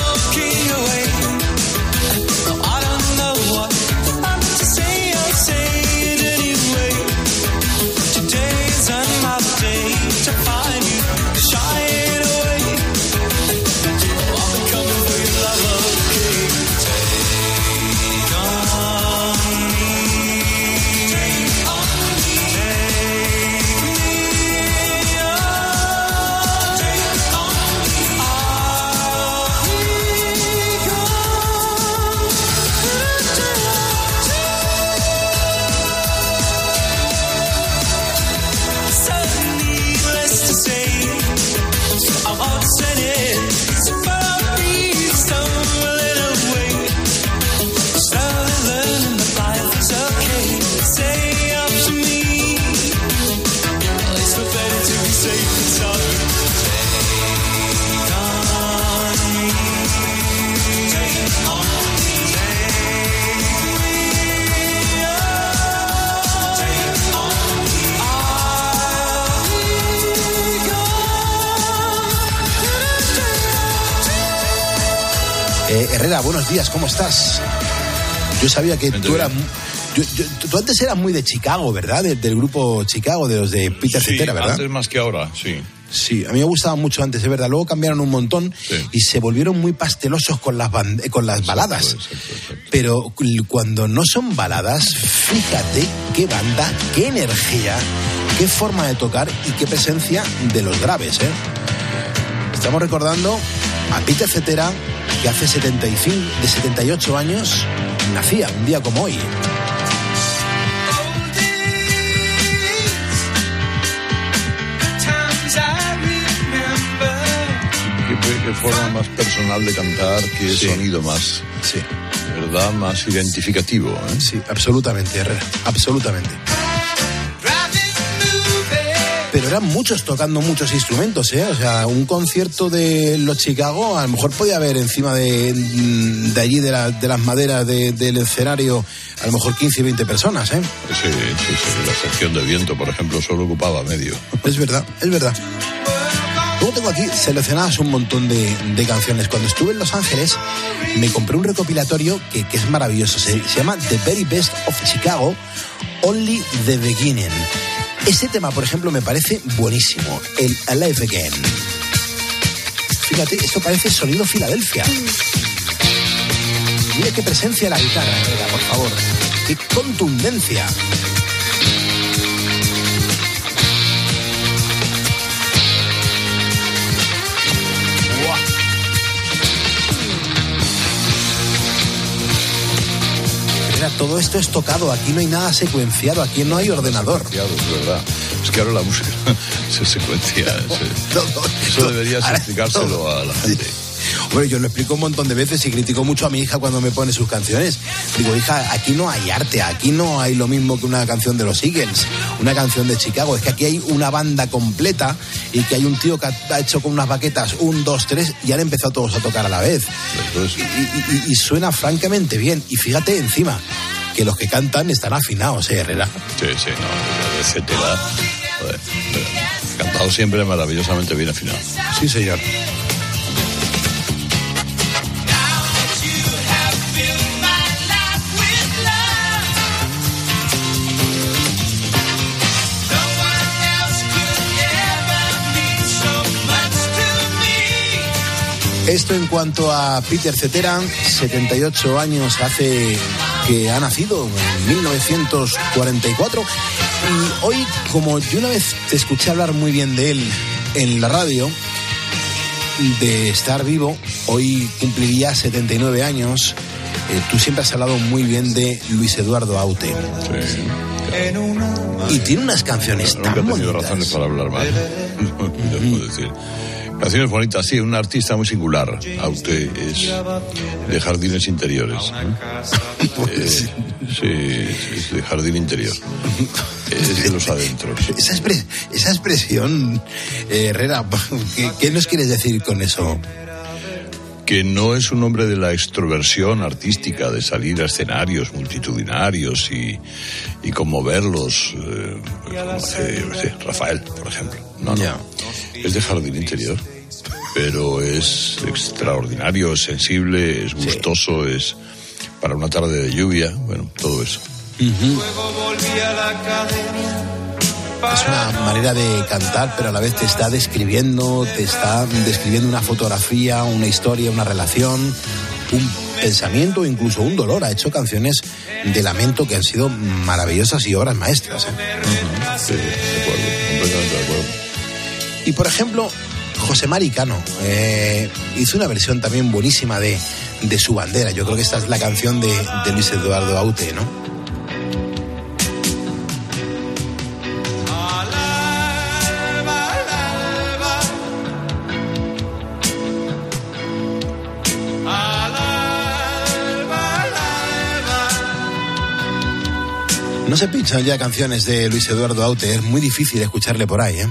Herrera, buenos días, ¿cómo estás? Yo sabía que tú eras... Tú antes eras muy de Chicago, ¿verdad? Del grupo Chicago, de los de Peter Cetera, ¿verdad? Antes más que ahora, sí. Sí, a mí me gustaba mucho antes, es verdad. Luego cambiaron un montón y se volvieron muy pastelosos con las baladas. Exacto. Pero cuando no son baladas, fíjate qué banda, qué energía, qué forma de tocar y qué presencia de los graves, ¿eh? Estamos recordando a Peter Cetera, que hace 78 años nacía, un día como hoy. Qué forma más personal de cantar, qué sonido más, ¿verdad? Más identificativo, ¿eh? Sí, absolutamente, Herrera, absolutamente. Pero eran muchos tocando muchos instrumentos, ¿eh? O sea, un concierto de los Chicago, a lo mejor podía haber encima de allí, de las maderas del escenario, a lo mejor 15 y 20 personas, ¿eh? Sí, la sección de viento, por ejemplo, solo ocupaba medio. Es verdad. Luego tengo aquí seleccionadas un montón de canciones. Cuando estuve en Los Ángeles, me compré un recopilatorio que es maravilloso. Se llama The Very Best of Chicago, Only the Beginning. Este tema, por ejemplo, me parece buenísimo, el Alive Again. Fíjate, esto parece sonido Filadelfia. Mira qué presencia la guitarra, Herrera, por favor. Qué contundencia. Todo esto es tocado, aquí no hay nada secuenciado, aquí no hay ordenador. Es verdad. Es que ahora la música se secuencia. Eso deberías explicárselo a la gente. Bueno, yo lo explico un montón de veces y critico mucho a mi hija cuando me pone sus canciones. Digo, hija, aquí no hay arte, aquí no hay lo mismo que una canción de los Eagles, una canción de Chicago. Es que aquí hay una banda completa y que hay un tío que ha hecho con unas baquetas 1, 2, 3 y han empezado todos a tocar a la vez. Y suena francamente bien. Y fíjate encima que los que cantan están afinados, Herrera. Sí, etcétera. Cantado siempre maravillosamente bien afinado. Sí, señor. Esto en cuanto a Peter Cetera, 78 años hace que ha nacido, en 1944. Y hoy, como yo una vez te escuché hablar muy bien de él en la radio, de estar vivo, hoy cumpliría 79 años. Tú siempre has hablado muy bien de Luis Eduardo Aute. Sí. Y tiene unas canciones tan bonitas. Nunca he tenido razones para hablar mal. Puedo decir. Canciones bonitas, sí, un artista muy singular. Aute es de jardines interiores. Sí, es de jardín interior. Es de los adentros. Esa expresión, Herrera, ¿qué nos quieres decir con eso? Que no es un hombre de la extroversión artística, de salir a escenarios multitudinarios y conmoverlos, como hace Rafael, por ejemplo. No. Es de jardín interior, pero es extraordinario, es sensible, es gustoso, es para una tarde de lluvia, bueno, todo eso. Luego volví a la academia. Es una manera de cantar, pero a la vez te está describiendo una fotografía, una historia, una relación, un pensamiento, incluso un dolor. Ha hecho canciones de lamento que han sido maravillosas y obras maestras. Sí, de acuerdo, completamente de acuerdo. Y por ejemplo, José Mari Cano hizo una versión también buenísima de Su Bandera. Yo creo que esta es la canción de Luis Eduardo Aute, ¿no? No se pinchan ya canciones de Luis Eduardo Aute, es muy difícil escucharle por ahí, ¿eh?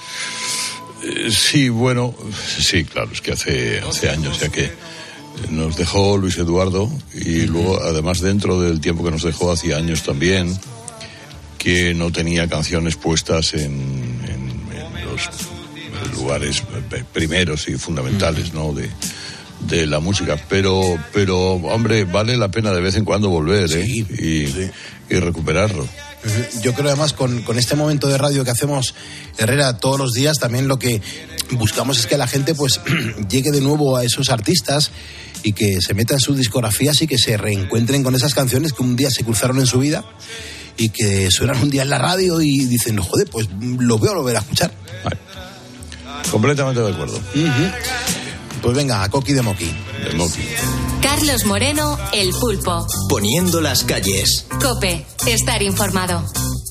Sí, bueno, sí, claro, es que hace años ya que nos dejó Luis Eduardo y luego, además, dentro del tiempo que nos dejó, hacía años también que no tenía canciones puestas en los lugares primeros y fundamentales, ¿no? de la música, pero hombre, vale la pena de vez en cuando volver, y recuperarlo. Yo creo además con este momento de radio que hacemos, Herrera, todos los días, también lo que buscamos es que la gente pues llegue de nuevo a esos artistas y que se metan en sus discografías y que se reencuentren con esas canciones que un día se cruzaron en su vida y que suenan un día en la radio y dicen, joder, pues lo voy a volver a escuchar. Vale. Completamente de acuerdo. Pues venga, a Coqui de Moqui. Carlos Moreno, El Pulpo. Poniendo las calles. COPE, estar informado.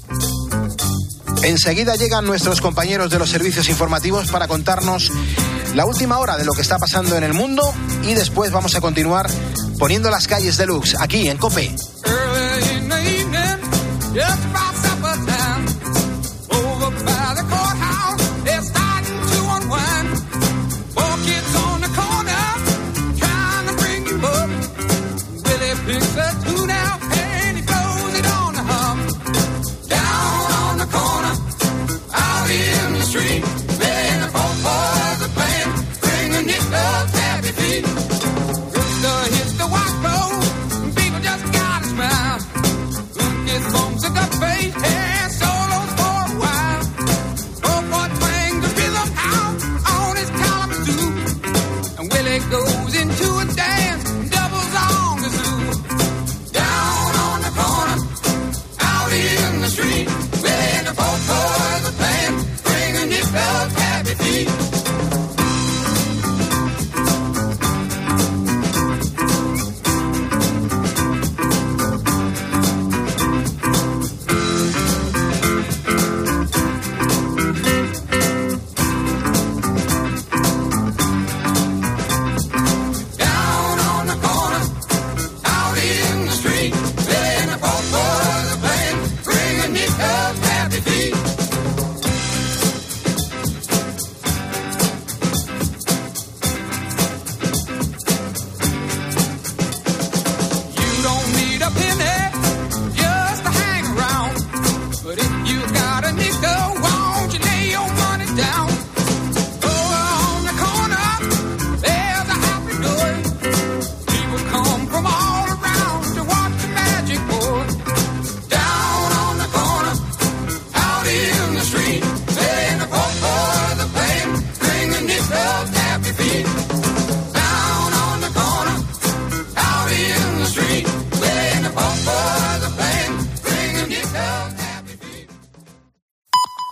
Enseguida llegan nuestros compañeros de los servicios informativos para contarnos la última hora de lo que está pasando en el mundo y después vamos a continuar poniendo las calles deluxe aquí en COPE.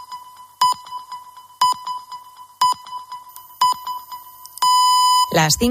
Las